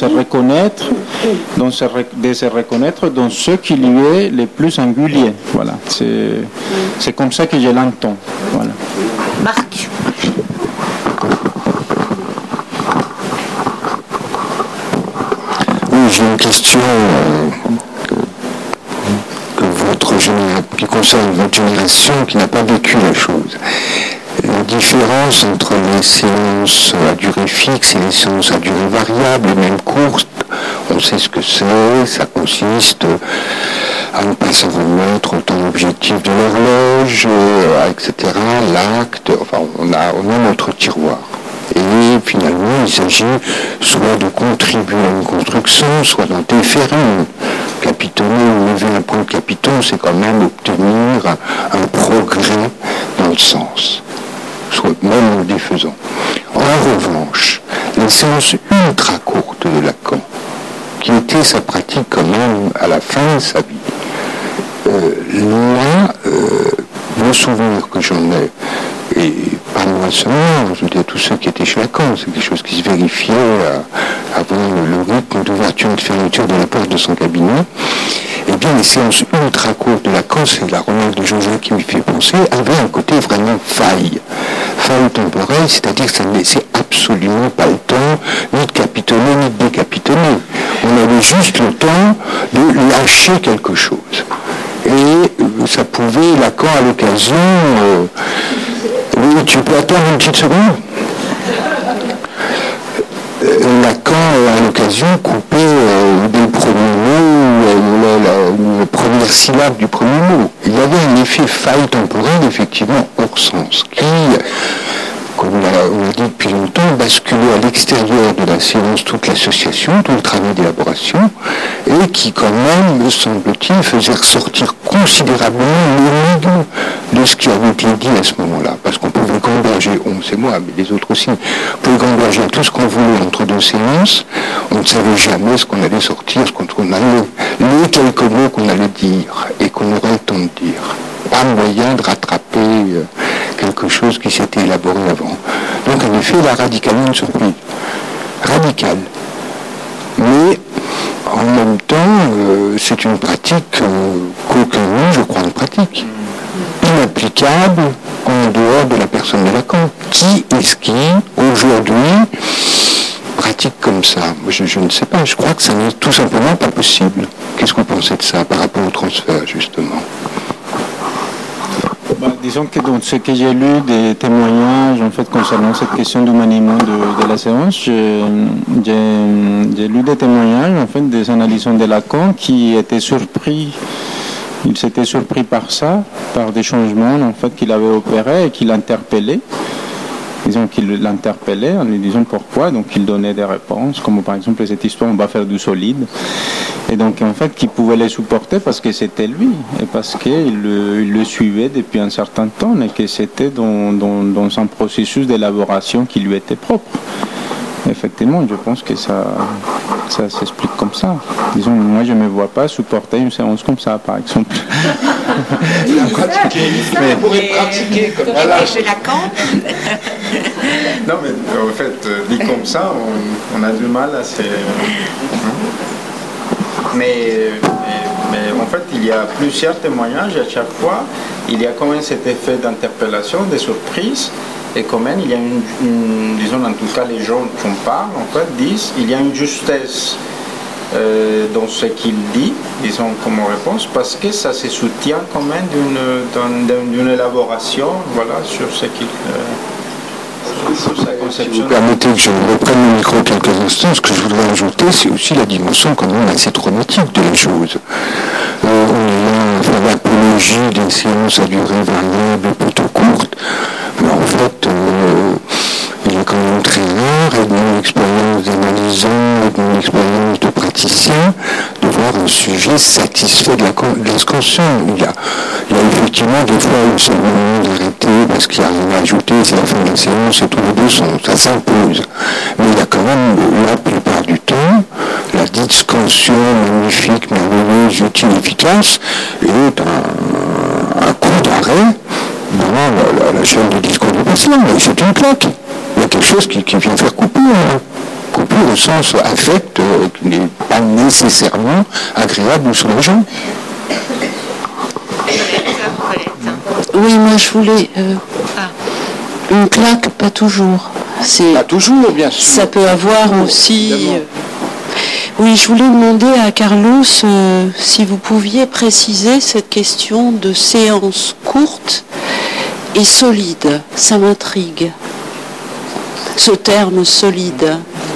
ce qui lui est le plus singulier. Voilà, c'est comme ça que je l'entends. Voilà. Marc. Oui, j'ai une question qui concerne votre génération qui n'a pas vécu la chose. La différence entre les séances à durée fixe et les séances à durée variable, et même courte, on sait ce que c'est, ça consiste à ne pas se remettre au temps objectif de l'horloge, etc., l'acte, enfin on a notre tiroir. Et finalement, il s'agit soit de contribuer à une construction, soit d'en déférer une. Capitonner ou lever un point de capiton, c'est quand même obtenir un progrès dans le sens, soit même en défaisant. En revanche, les séances ultra courtes de Lacan, qui était sa pratique quand même à la fin de sa vie, le souvenir que j'en ai, et pas moi seulement, je veux dire tous ceux qui étaient chez Lacan, c'est quelque chose qui se vérifiait avant le rythme d'ouverture et de fermeture de la porte de son cabinet. Eh bien, les séances ultra courtes de Lacan, c'est la remarque de Jean-Jacques qui me fait penser, avaient un côté vraiment faille temporelle, c'est-à-dire que ça ne laissait absolument pas le temps ni de capitonner ni de décapitonner. On avait juste le temps de lâcher quelque chose. Et ça pouvait, Lacan à l'occasion, oui, tu peux attendre une petite seconde. Lacan à l'occasion coupait des premiers mots, la première syllabe du premier mot. Il y avait un effet faille temporelle effectivement hors sens qui, comme on l'a dit depuis longtemps, basculait à l'extérieur de la séance toute l'association, tout le travail d'élaboration, et qui quand même, me semble-t-il, faisait ressortir considérablement l'énigme de ce qui avait été dit à ce moment-là. Parce qu'on pouvait gamberger, c'est moi, mais les autres aussi, on pouvait gamberger tout ce qu'on voulait entre deux séances, on ne savait jamais ce qu'on allait sortir, les quelques mots qu'on allait dire, et qu'on aurait le temps de dire. Pas moyen de rattraper quelque chose qui s'était élaboré avant. Donc en effet, la radicalement une surprise. Radicale. Mais en même temps, c'est une pratique qu'aucun nous, je crois, ne pratique. Inapplicable en dehors de la personne de Lacan. Qui est-ce qui, aujourd'hui, pratique comme ça? Je ne sais pas, je crois que ça n'est tout simplement pas possible. Qu'est-ce que vous pensez de ça par rapport au transfert, justement? Disons que dans ce que j'ai lu des témoignages en fait concernant cette question du maniement de la séance, j'ai lu des témoignages en fait des analysants de Lacan qui étaient surpris. Il s'était surpris par ça, par des changements en fait qu'il avait opérés et qui l'interpellaient. Disons qu'il l'interpellait en lui disant pourquoi, donc il donnait des réponses, comme par exemple cette histoire on va faire du solide, et donc en fait qu'il pouvait les supporter parce que c'était lui, et parce qu'il le suivait depuis un certain temps, et que c'était dans un processus d'élaboration qui lui était propre. Effectivement, je pense que ça Ça s'explique comme ça. Disons, moi, je ne me vois pas supporter une séance comme ça, par exemple. Mais on pourrait pratiquer comme ça. Non, mais en fait, dit comme ça, on a du mal à se... Mais en fait, il y a plusieurs témoignages à chaque fois. Il y a quand même cet effet d'interpellation, de surprise. Et quand même, il y a disons, en tout cas, les gens qui en parlent, en fait, disent il y a une justesse dans ce qu'il dit, disons, comme réponse, parce que ça se soutient quand même d'une élaboration, voilà, sur ce qu'il... sur sa conception. Si vous permettez que je reprenne le micro quelques instants, ce que je voudrais ajouter, c'est aussi la dimension quand même assez traumatique de la chose. On est là à faire l'apologie d'une séance à durée variable, plutôt courte, mais en fait, il est quand même très rare, et de mon expérience d'analysant, et de mon expérience de praticien, de voir un sujet satisfait de l'inconscient. Il y a effectivement des fois où c'est le moment d'arrêter parce qu'il n'y a rien à ajouter, c'est la fin de la séance et tout le dos, ça s'impose. Mais il y a quand même, la plupart du temps, la discussion magnifique, merveilleuse, utile, efficace, est un coup d'arrêt dans la chaîne de discours du patient. C'est une claque. Il y a quelque chose qui vient faire coupure au sens affect, qui n'est pas nécessairement agréable ou soulageant. Oui, moi je voulais... Une claque, pas toujours. Pas toujours, bien sûr. Ça peut avoir aussi... Oui, je voulais demander à Carlos si vous pouviez préciser cette question de séance courte et solide. Ça m'intrigue. Ce terme solide.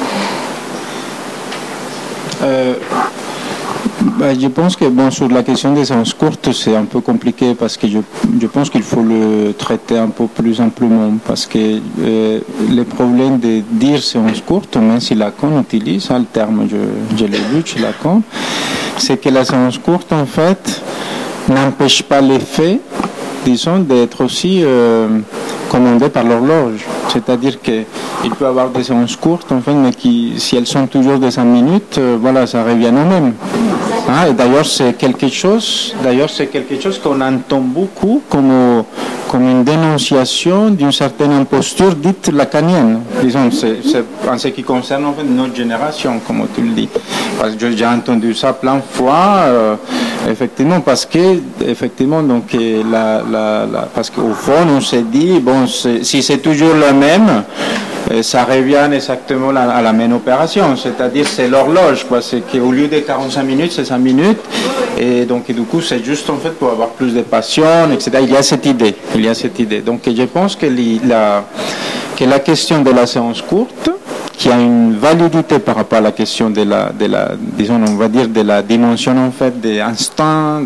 Je pense que sur la question des séances courtes, c'est un peu compliqué parce que je pense qu'il faut le traiter un peu plus amplement parce que le problème de dire séance courte, même si Lacan utilise le terme, je l'ai lu chez Lacan, c'est que la séance courte, en fait, n'empêche pas l'effet, disons, d'être aussi commandé par l'horloge. C'est-à-dire qu'il peut y avoir des séances courtes, en fait, mais si elles sont toujours de 5 minutes, voilà, ça revient au même. Et d'ailleurs, c'est quelque chose qu'on entend beaucoup comme une dénonciation d'une certaine imposture dite lacanienne. Disons, c'est en ce qui concerne en fait notre génération, comme tu le dis. Parce que j'ai entendu ça plein de fois, effectivement, parce que effectivement, donc parce qu'au fond, on s'est dit bon, si c'est toujours le même, ça revient exactement à la même opération, c'est-à-dire c'est l'horloge, quoi. C'est qu'au lieu de 45 minutes, c'est 5 minutes, et donc du coup c'est juste en fait pour avoir plus de passion, etc. Il y a cette idée. Donc je pense que la question de la séance courte, qui a une validité par rapport à la question de la disons, on va dire, de la dimension en fait d'instant,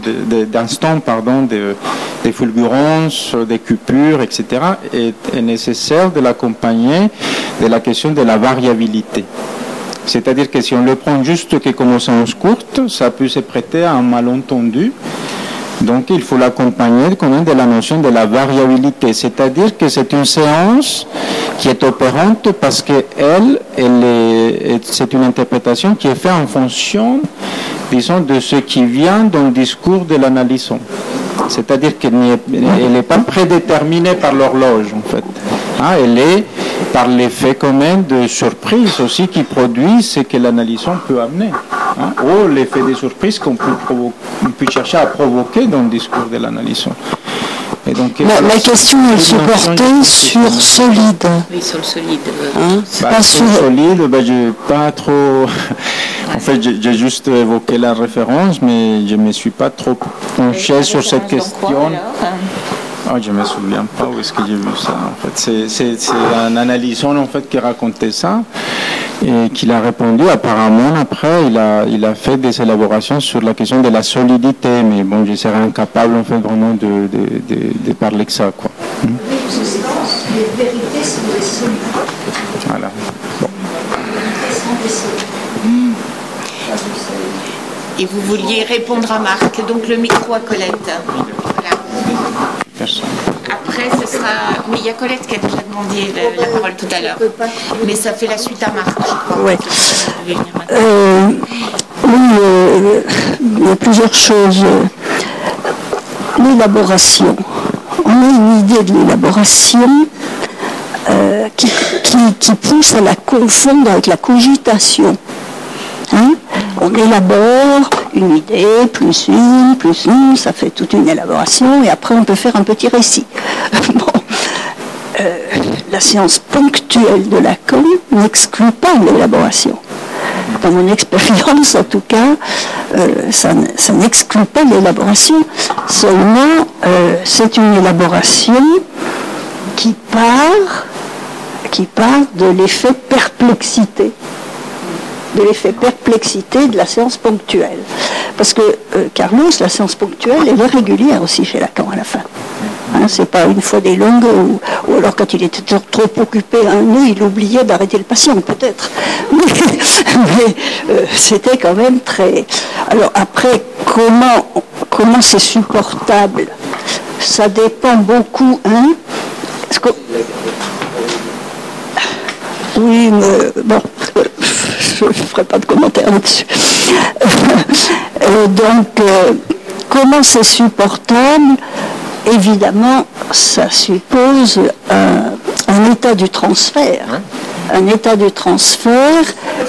des fulgurances, des coupures, etc., est nécessaire de l'accompagner de la question de la variabilité. C'est-à-dire que si on le prend juste que comme séance courte, ça peut se prêter à un malentendu. Donc il faut l'accompagner quand même de la notion de la variabilité, c'est-à-dire que c'est une séance qui est opérante parce que c'est une interprétation qui est faite en fonction, disons, de ce qui vient dans le discours de l'analysant. C'est-à-dire qu'elle n'est pas prédéterminée par l'horloge, en fait. Elle est par l'effet quand même de surprise aussi qui produit ce que l'analysant peut amener. Ou l'effet de surprise qu'on peut chercher à provoquer dans le discours de l'analysant. Et donc, la question, elle se portait sur solide. Oui, sur le solide. Sur le solide, je n'ai pas trop... En fait, j'ai juste évoqué la référence, mais je ne me suis pas trop penché sur cette question. Je ne me souviens pas où est-ce que j'ai vu ça. En fait, c'est un analysant en fait qui racontait ça et qui l'a répondu. Apparemment, après, il a fait des élaborations sur la question de la solidité, mais bon, je serais incapable en fait vraiment de parler que ça, quoi. Les vérités sont des solides. Voilà. Bon. Et vous vouliez répondre à Marc, donc le micro à Colette. Voilà. Après, ce sera... Oui, il y a Colette qui a déjà demandé la parole tout à l'heure. Mais ça fait la suite à Marc, je crois. Ouais. Vous pouvez venir maintenant. il y a plusieurs choses. L'élaboration. On a une idée de l'élaboration qui pousse à la confondre avec la cogitation. Hein? On élabore une idée, plus une, ça fait toute une élaboration, et après on peut faire un petit récit. Bon. La séance ponctuelle de Lacan n'exclut pas l'élaboration. Dans mon expérience, en tout cas, ça n'exclut pas l'élaboration. Seulement, c'est une élaboration qui part de l'effet perplexité. De l'effet perplexité de la séance ponctuelle. Parce que Carlos, la séance ponctuelle, elle est régulière aussi chez Lacan à la fin. Hein, c'est pas une fois des longues, ou alors quand il était trop occupé à un nœud, il oubliait d'arrêter le patient, peut-être. Mais c'était quand même très... Alors après, comment c'est supportable? Ça dépend beaucoup, hein. Oui, mais bon, je ne ferai pas de commentaire là-dessus. Donc, comment c'est supportable? Évidemment, ça suppose un état du transfert. Un état du transfert,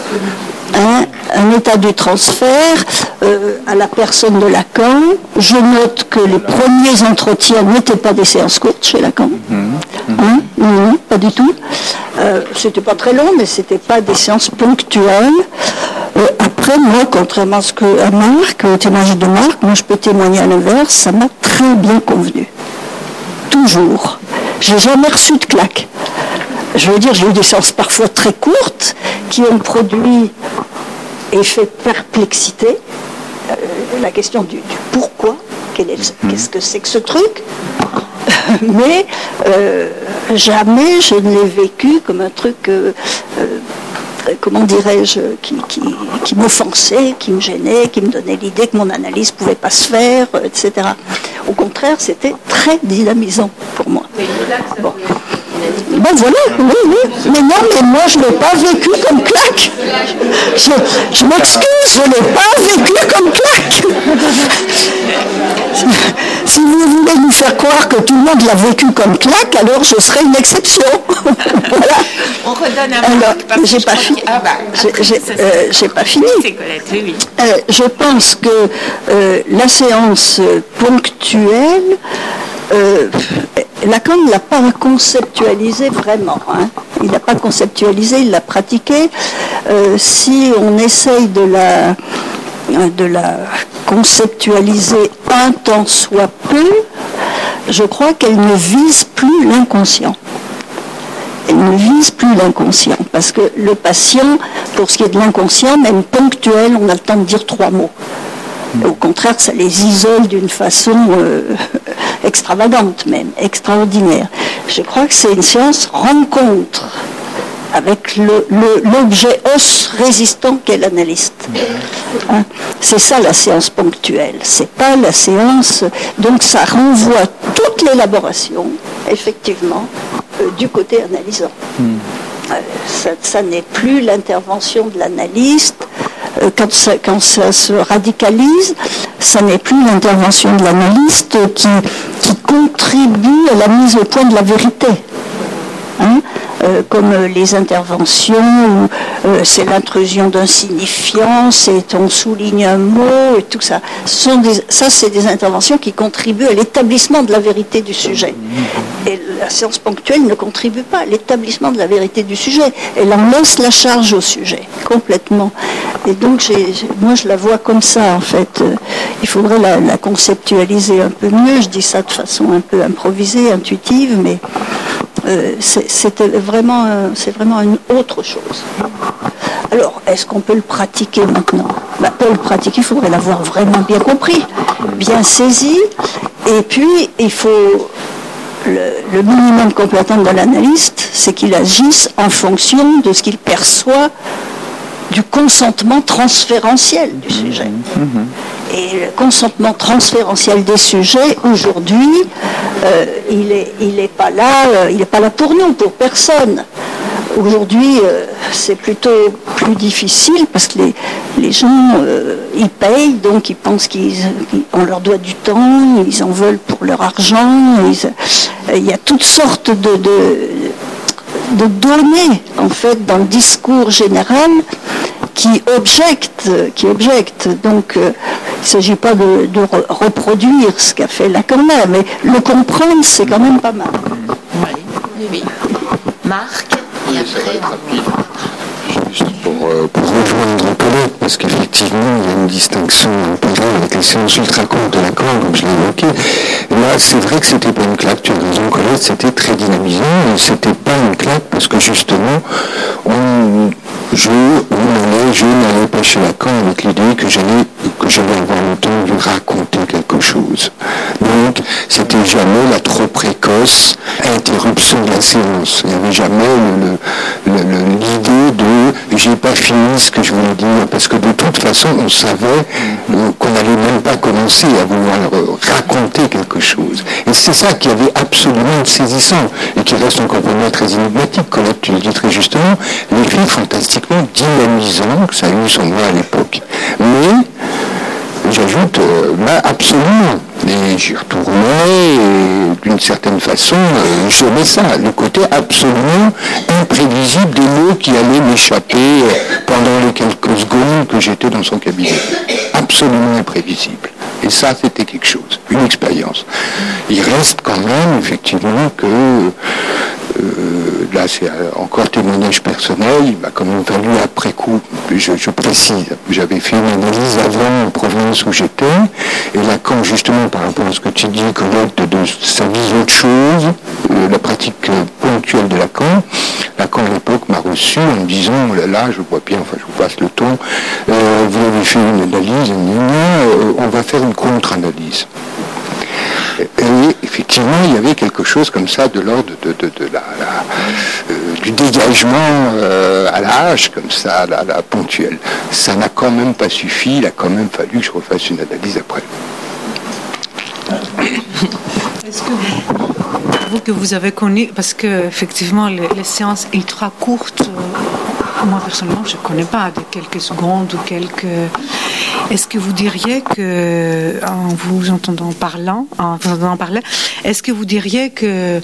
un état du transfert à la personne de Lacan. Je note que les premiers entretiens n'étaient pas des séances courtes chez Lacan. Non, pas du tout. C'était pas très long, mais c'était pas des séances ponctuelles. Après, moi, contrairement à ce à Marc, au témoignage de Marc, moi je peux témoigner à l'inverse, ça m'a très bien convenu. Toujours. J'ai jamais reçu de claque. Je veux dire, j'ai eu des séances parfois très courtes qui ont produit effet perplexité. La question du pourquoi, qu'est-ce que c'est que ce truc? Mais jamais je ne l'ai vécu comme un truc, comment dirais-je, qui m'offensait, qui me gênait, qui me donnait l'idée que mon analyse ne pouvait pas se faire, etc. Au contraire, c'était très dynamisant pour moi. Bon. Bon voilà, oui. Mais non, mais moi je ne l'ai pas vécu comme claque. Je m'excuse, je ne l'ai pas vécu comme claque. Si vous voulez nous faire croire que tout le monde l'a vécu comme claque, alors je serai une exception. Voilà. On redonne un alors, j'ai pas fini. J'ai pas fini. Je pense que la séance ponctuelle, Lacan ne l'a pas conceptualisé vraiment. Hein. Il n'a pas conceptualisé, il l'a pratiqué. Si on essaye de la conceptualiser un tant soit peu, je crois qu'elle ne vise plus l'inconscient. Elle ne vise plus l'inconscient, parce que le patient, pour ce qui est de l'inconscient, même ponctuel, on a le temps de dire 3 mots. Au contraire, ça les isole d'une façon extravagante même, extraordinaire. Je crois que c'est une séance rencontre avec l'objet os résistant qu'est l'analyste. Hein? C'est ça la séance ponctuelle, c'est pas la séance, donc ça renvoie toute l'élaboration, effectivement, du côté analysant. Ça n'est plus l'intervention de l'analyste. Quand ça se radicalise, ça n'est plus l'intervention de l'analyste qui contribue à la mise au point de la vérité. Hein, comme les interventions où c'est l'intrusion d'un signifiant, c'est on souligne un mot et tout ça. Ça, c'est des interventions qui contribuent à l'établissement de la vérité du sujet. Et la séance ponctuelle ne contribue pas à l'établissement de la vérité du sujet. Elle en laisse la charge au sujet, complètement. Et donc, moi, je la vois comme ça, en fait. Il faudrait la conceptualiser un peu mieux. Je dis ça de façon un peu improvisée, intuitive, mais c'est vraiment une autre chose. Alors, est-ce qu'on peut le pratiquer maintenant? Pour le pratiquer, il faudrait l'avoir vraiment bien compris, bien saisi, et puis il faut le minimum complétant de l'analyste, c'est qu'il agisse en fonction de ce qu'il perçoit du consentement transférentiel du sujet. Et le consentement transférentiel des sujets, aujourd'hui, il est pas là pour nous, pour personne. Aujourd'hui, c'est plutôt plus difficile parce que les gens, ils payent, donc ils pensent qu'on leur doit du temps, ils en veulent pour leur argent. Il y a toutes sortes de données, en fait, dans le discours général qui objectent. Donc, il ne s'agit pas de reproduire ce qu'a fait Lacan, mais le comprendre, c'est quand même pas mal. Oui. Marc, et après... Juste pour rejoindre Colette, parce qu'effectivement, il y a une distinction importante avec les séances ultra courtes de Lacan, comme je l'ai évoqué. Là, c'est vrai que c'était pas une claque, tu as raison, Colette, c'était très dynamisant, et c'était pas une claque parce que justement, je n'allais pas chez Lacan avec l'idée que j'allais avoir le temps de lui raconter quelque chose. Donc, c'était jamais la trop précoce interruption de la séance. Il n'y avait jamais l'idée de j'ai pas fini ce que je voulais dire, parce que de toute façon, on savait qu'on n'allait même pas commencer à vouloir raconter quelque chose. Et c'est ça qui avait absolument saisissant, et qui reste encore pour moi très énigmatique. Colette, tu le dis très justement, l'écrit fantastiquement dynamisant, que ça a eu son moi à l'époque. Mais, j'ajoute, absolument. Et j'y retournais, et d'une certaine façon, j'aimais ça, le côté absolument imprévisible des mots qui allaient m'échapper pendant les quelques secondes que j'étais dans son cabinet. Absolument imprévisible. Et ça, c'était quelque chose, une expérience. Il reste quand même, effectivement, que là, c'est encore témoignage personnel, il m'a quand même fallu après coup, je précise, j'avais fait une analyse avant en province où j'étais, et Lacan, justement, par rapport à ce que tu dis, Colette, de sa vie autre chose, la pratique ponctuelle de Lacan à l'époque m'a reçu en me disant, oh là, je vois bien, enfin je vous passe le ton, vous avez fait une analyse, on va faire une contre-analyse. Et effectivement, il y avait quelque chose comme ça de l'ordre du dégagement à l'âge, comme ça, la ponctuelle. Ça n'a quand même pas suffi, il a quand même fallu que je refasse une analyse après. Est-ce que vous que vous avez connu, parce que effectivement les séances ultra courtes, moi personnellement je ne connais pas, de quelques secondes ou quelques... Est-ce que vous diriez que, en vous entendant parler, est-ce que vous diriez que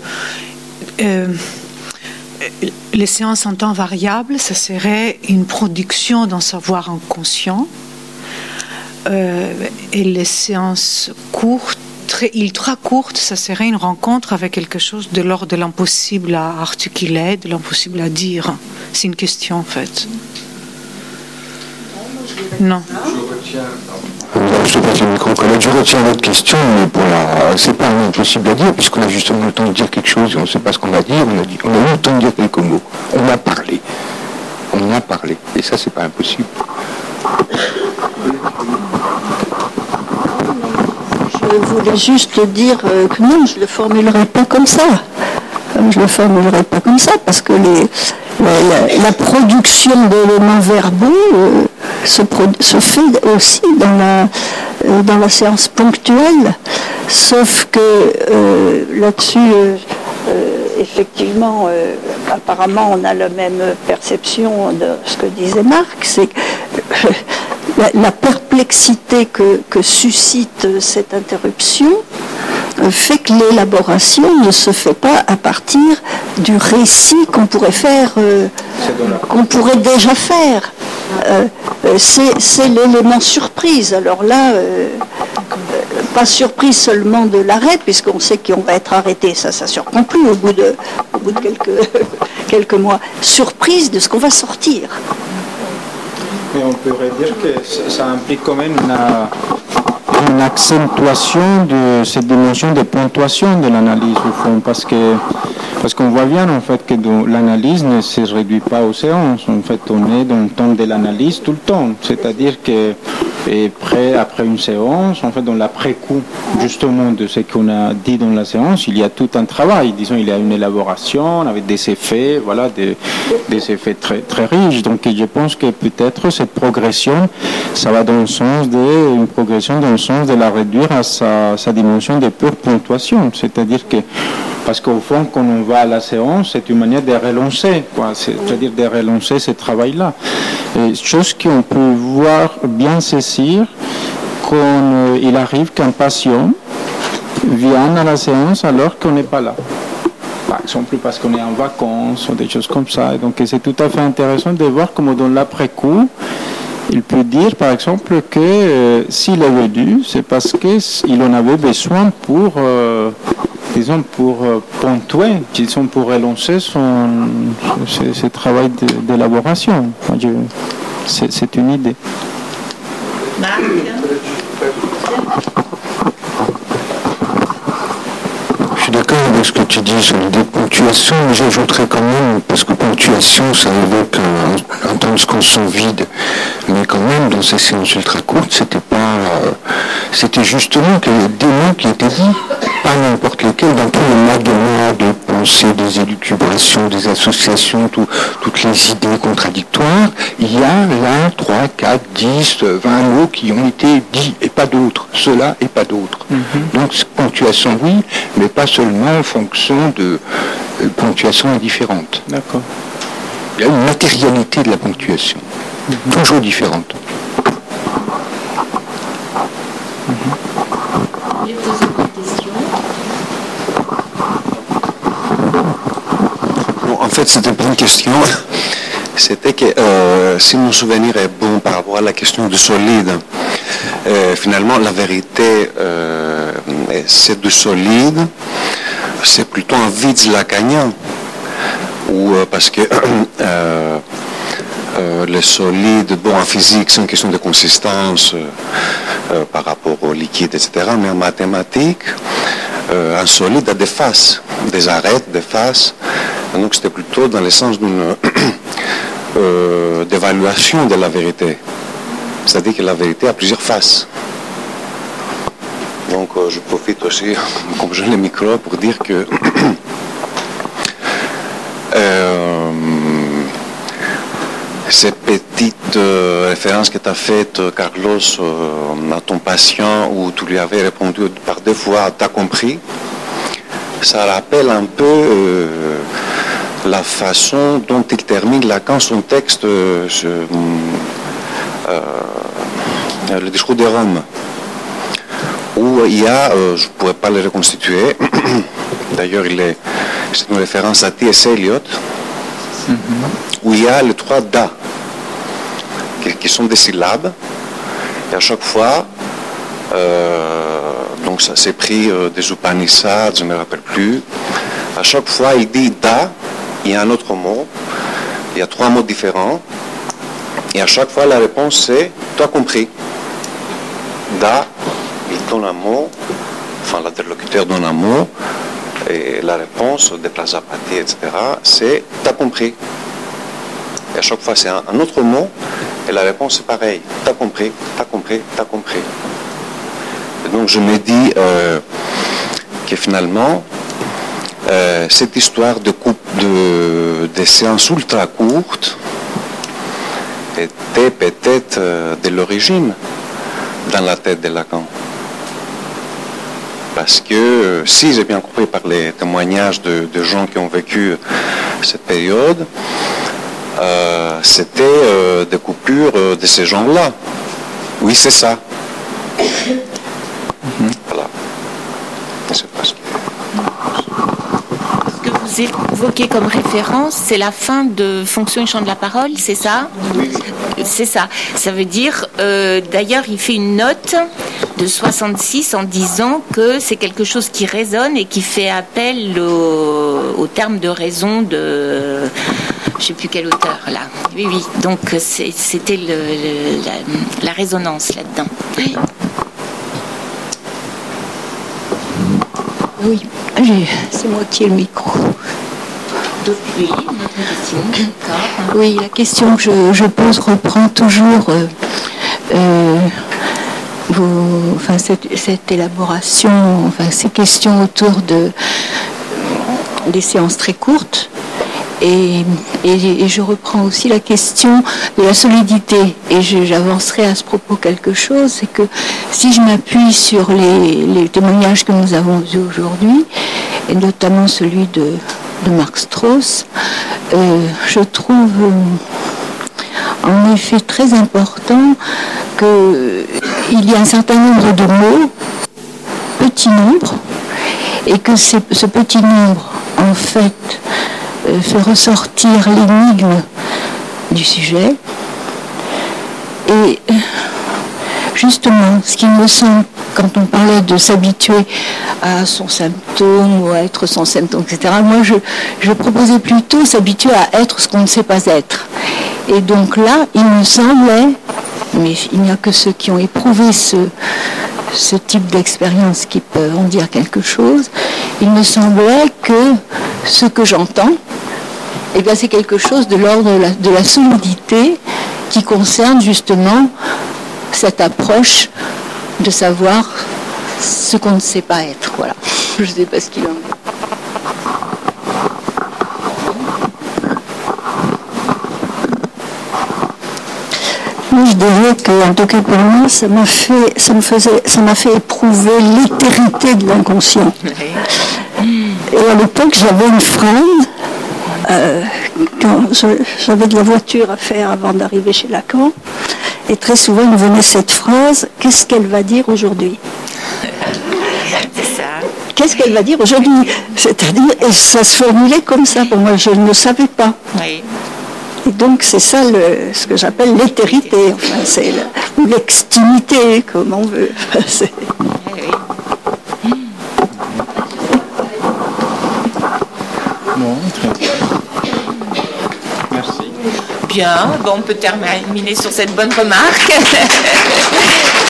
les séances en temps variable, ça serait une production d'un savoir inconscient, et les séances courtes, ultra courte, ça serait une rencontre avec quelque chose de l'ordre de l'impossible à articuler, de l'impossible à dire. C'est une question en fait. Non. Je retiens votre question, mais c'est pas impossible à dire, puisqu'on a justement le temps de dire quelque chose et on ne sait pas ce qu'on va dire. On a eu le temps de dire quelques mots. On a parlé. Et ça, c'est pas impossible. Je voulais juste dire que non, je ne le formulerai pas comme ça. Parce que la production d'éléments verbaux se fait aussi dans la séance ponctuelle. Sauf que là-dessus, effectivement, apparemment, on a la même perception de ce que disait Marc, c'est que la perplexité que suscite cette interruption fait que l'élaboration ne se fait pas à partir du récit qu'on pourrait faire, qu'on pourrait déjà faire. C'est l'élément surprise. Alors là, pas surprise seulement de l'arrêt, puisqu'on sait qu'on va être arrêté, ça surprend plus au bout de quelques mois. Surprise de ce qu'on va sortir. Mais on pourrait dire que ça implique quand même une accentuation de cette dimension de ponctuation de l'analyse au fond, parce qu'on voit bien en fait que l'analyse ne se réduit pas aux séances. En fait, on est dans le temps de l'analyse tout le temps, c'est-à-dire que après une séance, en fait, dans l'après-coup justement de ce qu'on a dit dans la séance, il y a tout un travail. Disons, il y a une élaboration avec des effets, voilà, des effets très très riches. Donc, je pense que peut-être cette progression, ça va dans le sens une progression dans le sens de la réduire à sa dimension de pure ponctuation, c'est-à-dire que Parce qu'au fond, quand on va à la séance, c'est une manière de relancer, c'est-à-dire de relancer ce travail-là. Chose qu'on peut voir bien saisir quand il arrive qu'un patient vient à la séance alors qu'on n'est pas là. Par exemple, parce qu'on est en vacances ou des choses comme ça. Et donc, c'est tout à fait intéressant de voir comment dans l'après-coup, il peut dire, par exemple, que s'il est venu, c'est parce qu'il en avait besoin pour, disons, pour ponctuer, disons, pour relancer ce travail d'élaboration. C'est une idée. Marc ? Je suis d'accord avec ce que tu dis sur l'idée de ponctuation, mais j'ajouterais quand même, parce que ponctuation, ça évoque un temps de scansion vide, mais quand même, dans ces séances ultra courtes, c'était justement des mots qui étaient dits, pas n'importe lesquels, dans tout le magma de pensée, des élucubrations, des associations, toutes les idées contradictoires, il y a là 3, 4, 10, 20 mots qui ont été dits, et pas d'autres, ceux-là et pas d'autres. Donc, ponctuation, oui, mais pas seulement en fonction de ponctuation indifférente. D'accord. Il y a une matérialité de la ponctuation, toujours différente. Je vais poser une question. Bon, en fait, c'était pas une question. C'était que si mon souvenir est bon par rapport à la question du solide, finalement, la vérité, c'est du solide. C'est plutôt un vide lacanien, ou parce que le solide, bon, en physique, c'est une question de consistance par rapport au liquide, etc. Mais en mathématiques, un solide a des faces, des arêtes, des faces. Donc c'était plutôt dans le sens d'une d'évaluation de la vérité. C'est-à-dire que la vérité a plusieurs faces. Donc je profite aussi, comme j'ai le micro, pour dire que ces petites références que tu as faites, Carlos, à ton patient, où tu lui avais répondu par deux fois, t'as compris, ça rappelle un peu la façon dont il termine Lacan son texte, le discours de Rome, où il y a, je ne pourrais pas le reconstituer, d'ailleurs c'est une référence à T.S. Eliot, où il y a les 3 da, qui sont des syllabes, et à chaque fois, donc ça s'est pris des Upanishads, je ne me rappelle plus, à chaque fois il dit da, il y a un autre mot, il y a 3 mots différents, et à chaque fois la réponse c'est « tu as compris ». Da, il donne un mot, enfin l'interlocuteur donne un mot, et la réponse de Prajapati, etc., c'est « tu as compris ». Et à chaque fois c'est un autre mot, et la réponse est pareille, « tu as compris, tu as compris, tu as compris ». Et donc je me dis que finalement, cette histoire de séances ultra courtes était peut-être de l'origine dans la tête de Lacan. Parce que, si j'ai bien compris par les témoignages de gens qui ont vécu cette période, c'était des coupures de ces gens-là. Oui, c'est ça. Voilà. C'est parce que... Ce que vous évoquez comme référence, c'est la fin de Fonction et champ de la parole, c'est ça ? Oui. C'est ça. Ça veut dire, d'ailleurs, il fait une note de 66 en disant que c'est quelque chose qui résonne et qui fait appel au terme de raison de... Je ne sais plus quel auteur, là. Oui, oui. Donc, c'était la résonance là-dedans. Oui, c'est moi qui ai le micro. Oui, notre question. D'accord. Oui, la question que je pose reprend toujours cette élaboration, ces questions autour des séances très courtes. Et je reprends aussi la question de la solidité. Et j'avancerai à ce propos quelque chose, c'est que si je m'appuie sur les témoignages que nous avons eus aujourd'hui, et notamment celui de Mark Strauss, je trouve en effet très important qu'il y a un certain nombre de mots, petit nombre, et que ce petit nombre, en fait, fait ressortir l'énigme du sujet. Et justement, ce qui me semble, quand on parlait de s'habituer à son symptôme ou à être sans symptôme, etc., moi je proposais plutôt s'habituer à être ce qu'on ne sait pas être. Et donc là, il me semblait, mais il n'y a que ceux qui ont éprouvé ce type d'expérience qui peuvent en dire quelque chose, il me semblait que ce que j'entends, eh bien, c'est quelque chose de l'ordre de la solidité qui concerne justement cette approche de savoir ce qu'on ne sait pas être. Voilà. Je ne sais pas ce qu'il en est. Moi, je dirais que, en tout cas pour moi, ça m'a fait éprouver l'étérité de l'inconscient. Et à l'époque, j'avais une phrase, quand j'avais de la voiture à faire avant d'arriver chez Lacan, et très souvent, il me venait cette phrase, qu'est-ce qu'elle va dire aujourd'hui ? C'est ça. Qu'est-ce qu'elle va dire aujourd'hui ? C'est-à-dire, et ça se formulait comme ça pour moi, je ne savais pas. Oui. Et donc c'est ça ce que j'appelle l'étérité, enfin, ou l'extimité, comme on veut. Enfin, Bon, très bien. Merci. Bien, bon, on peut terminer sur cette bonne remarque.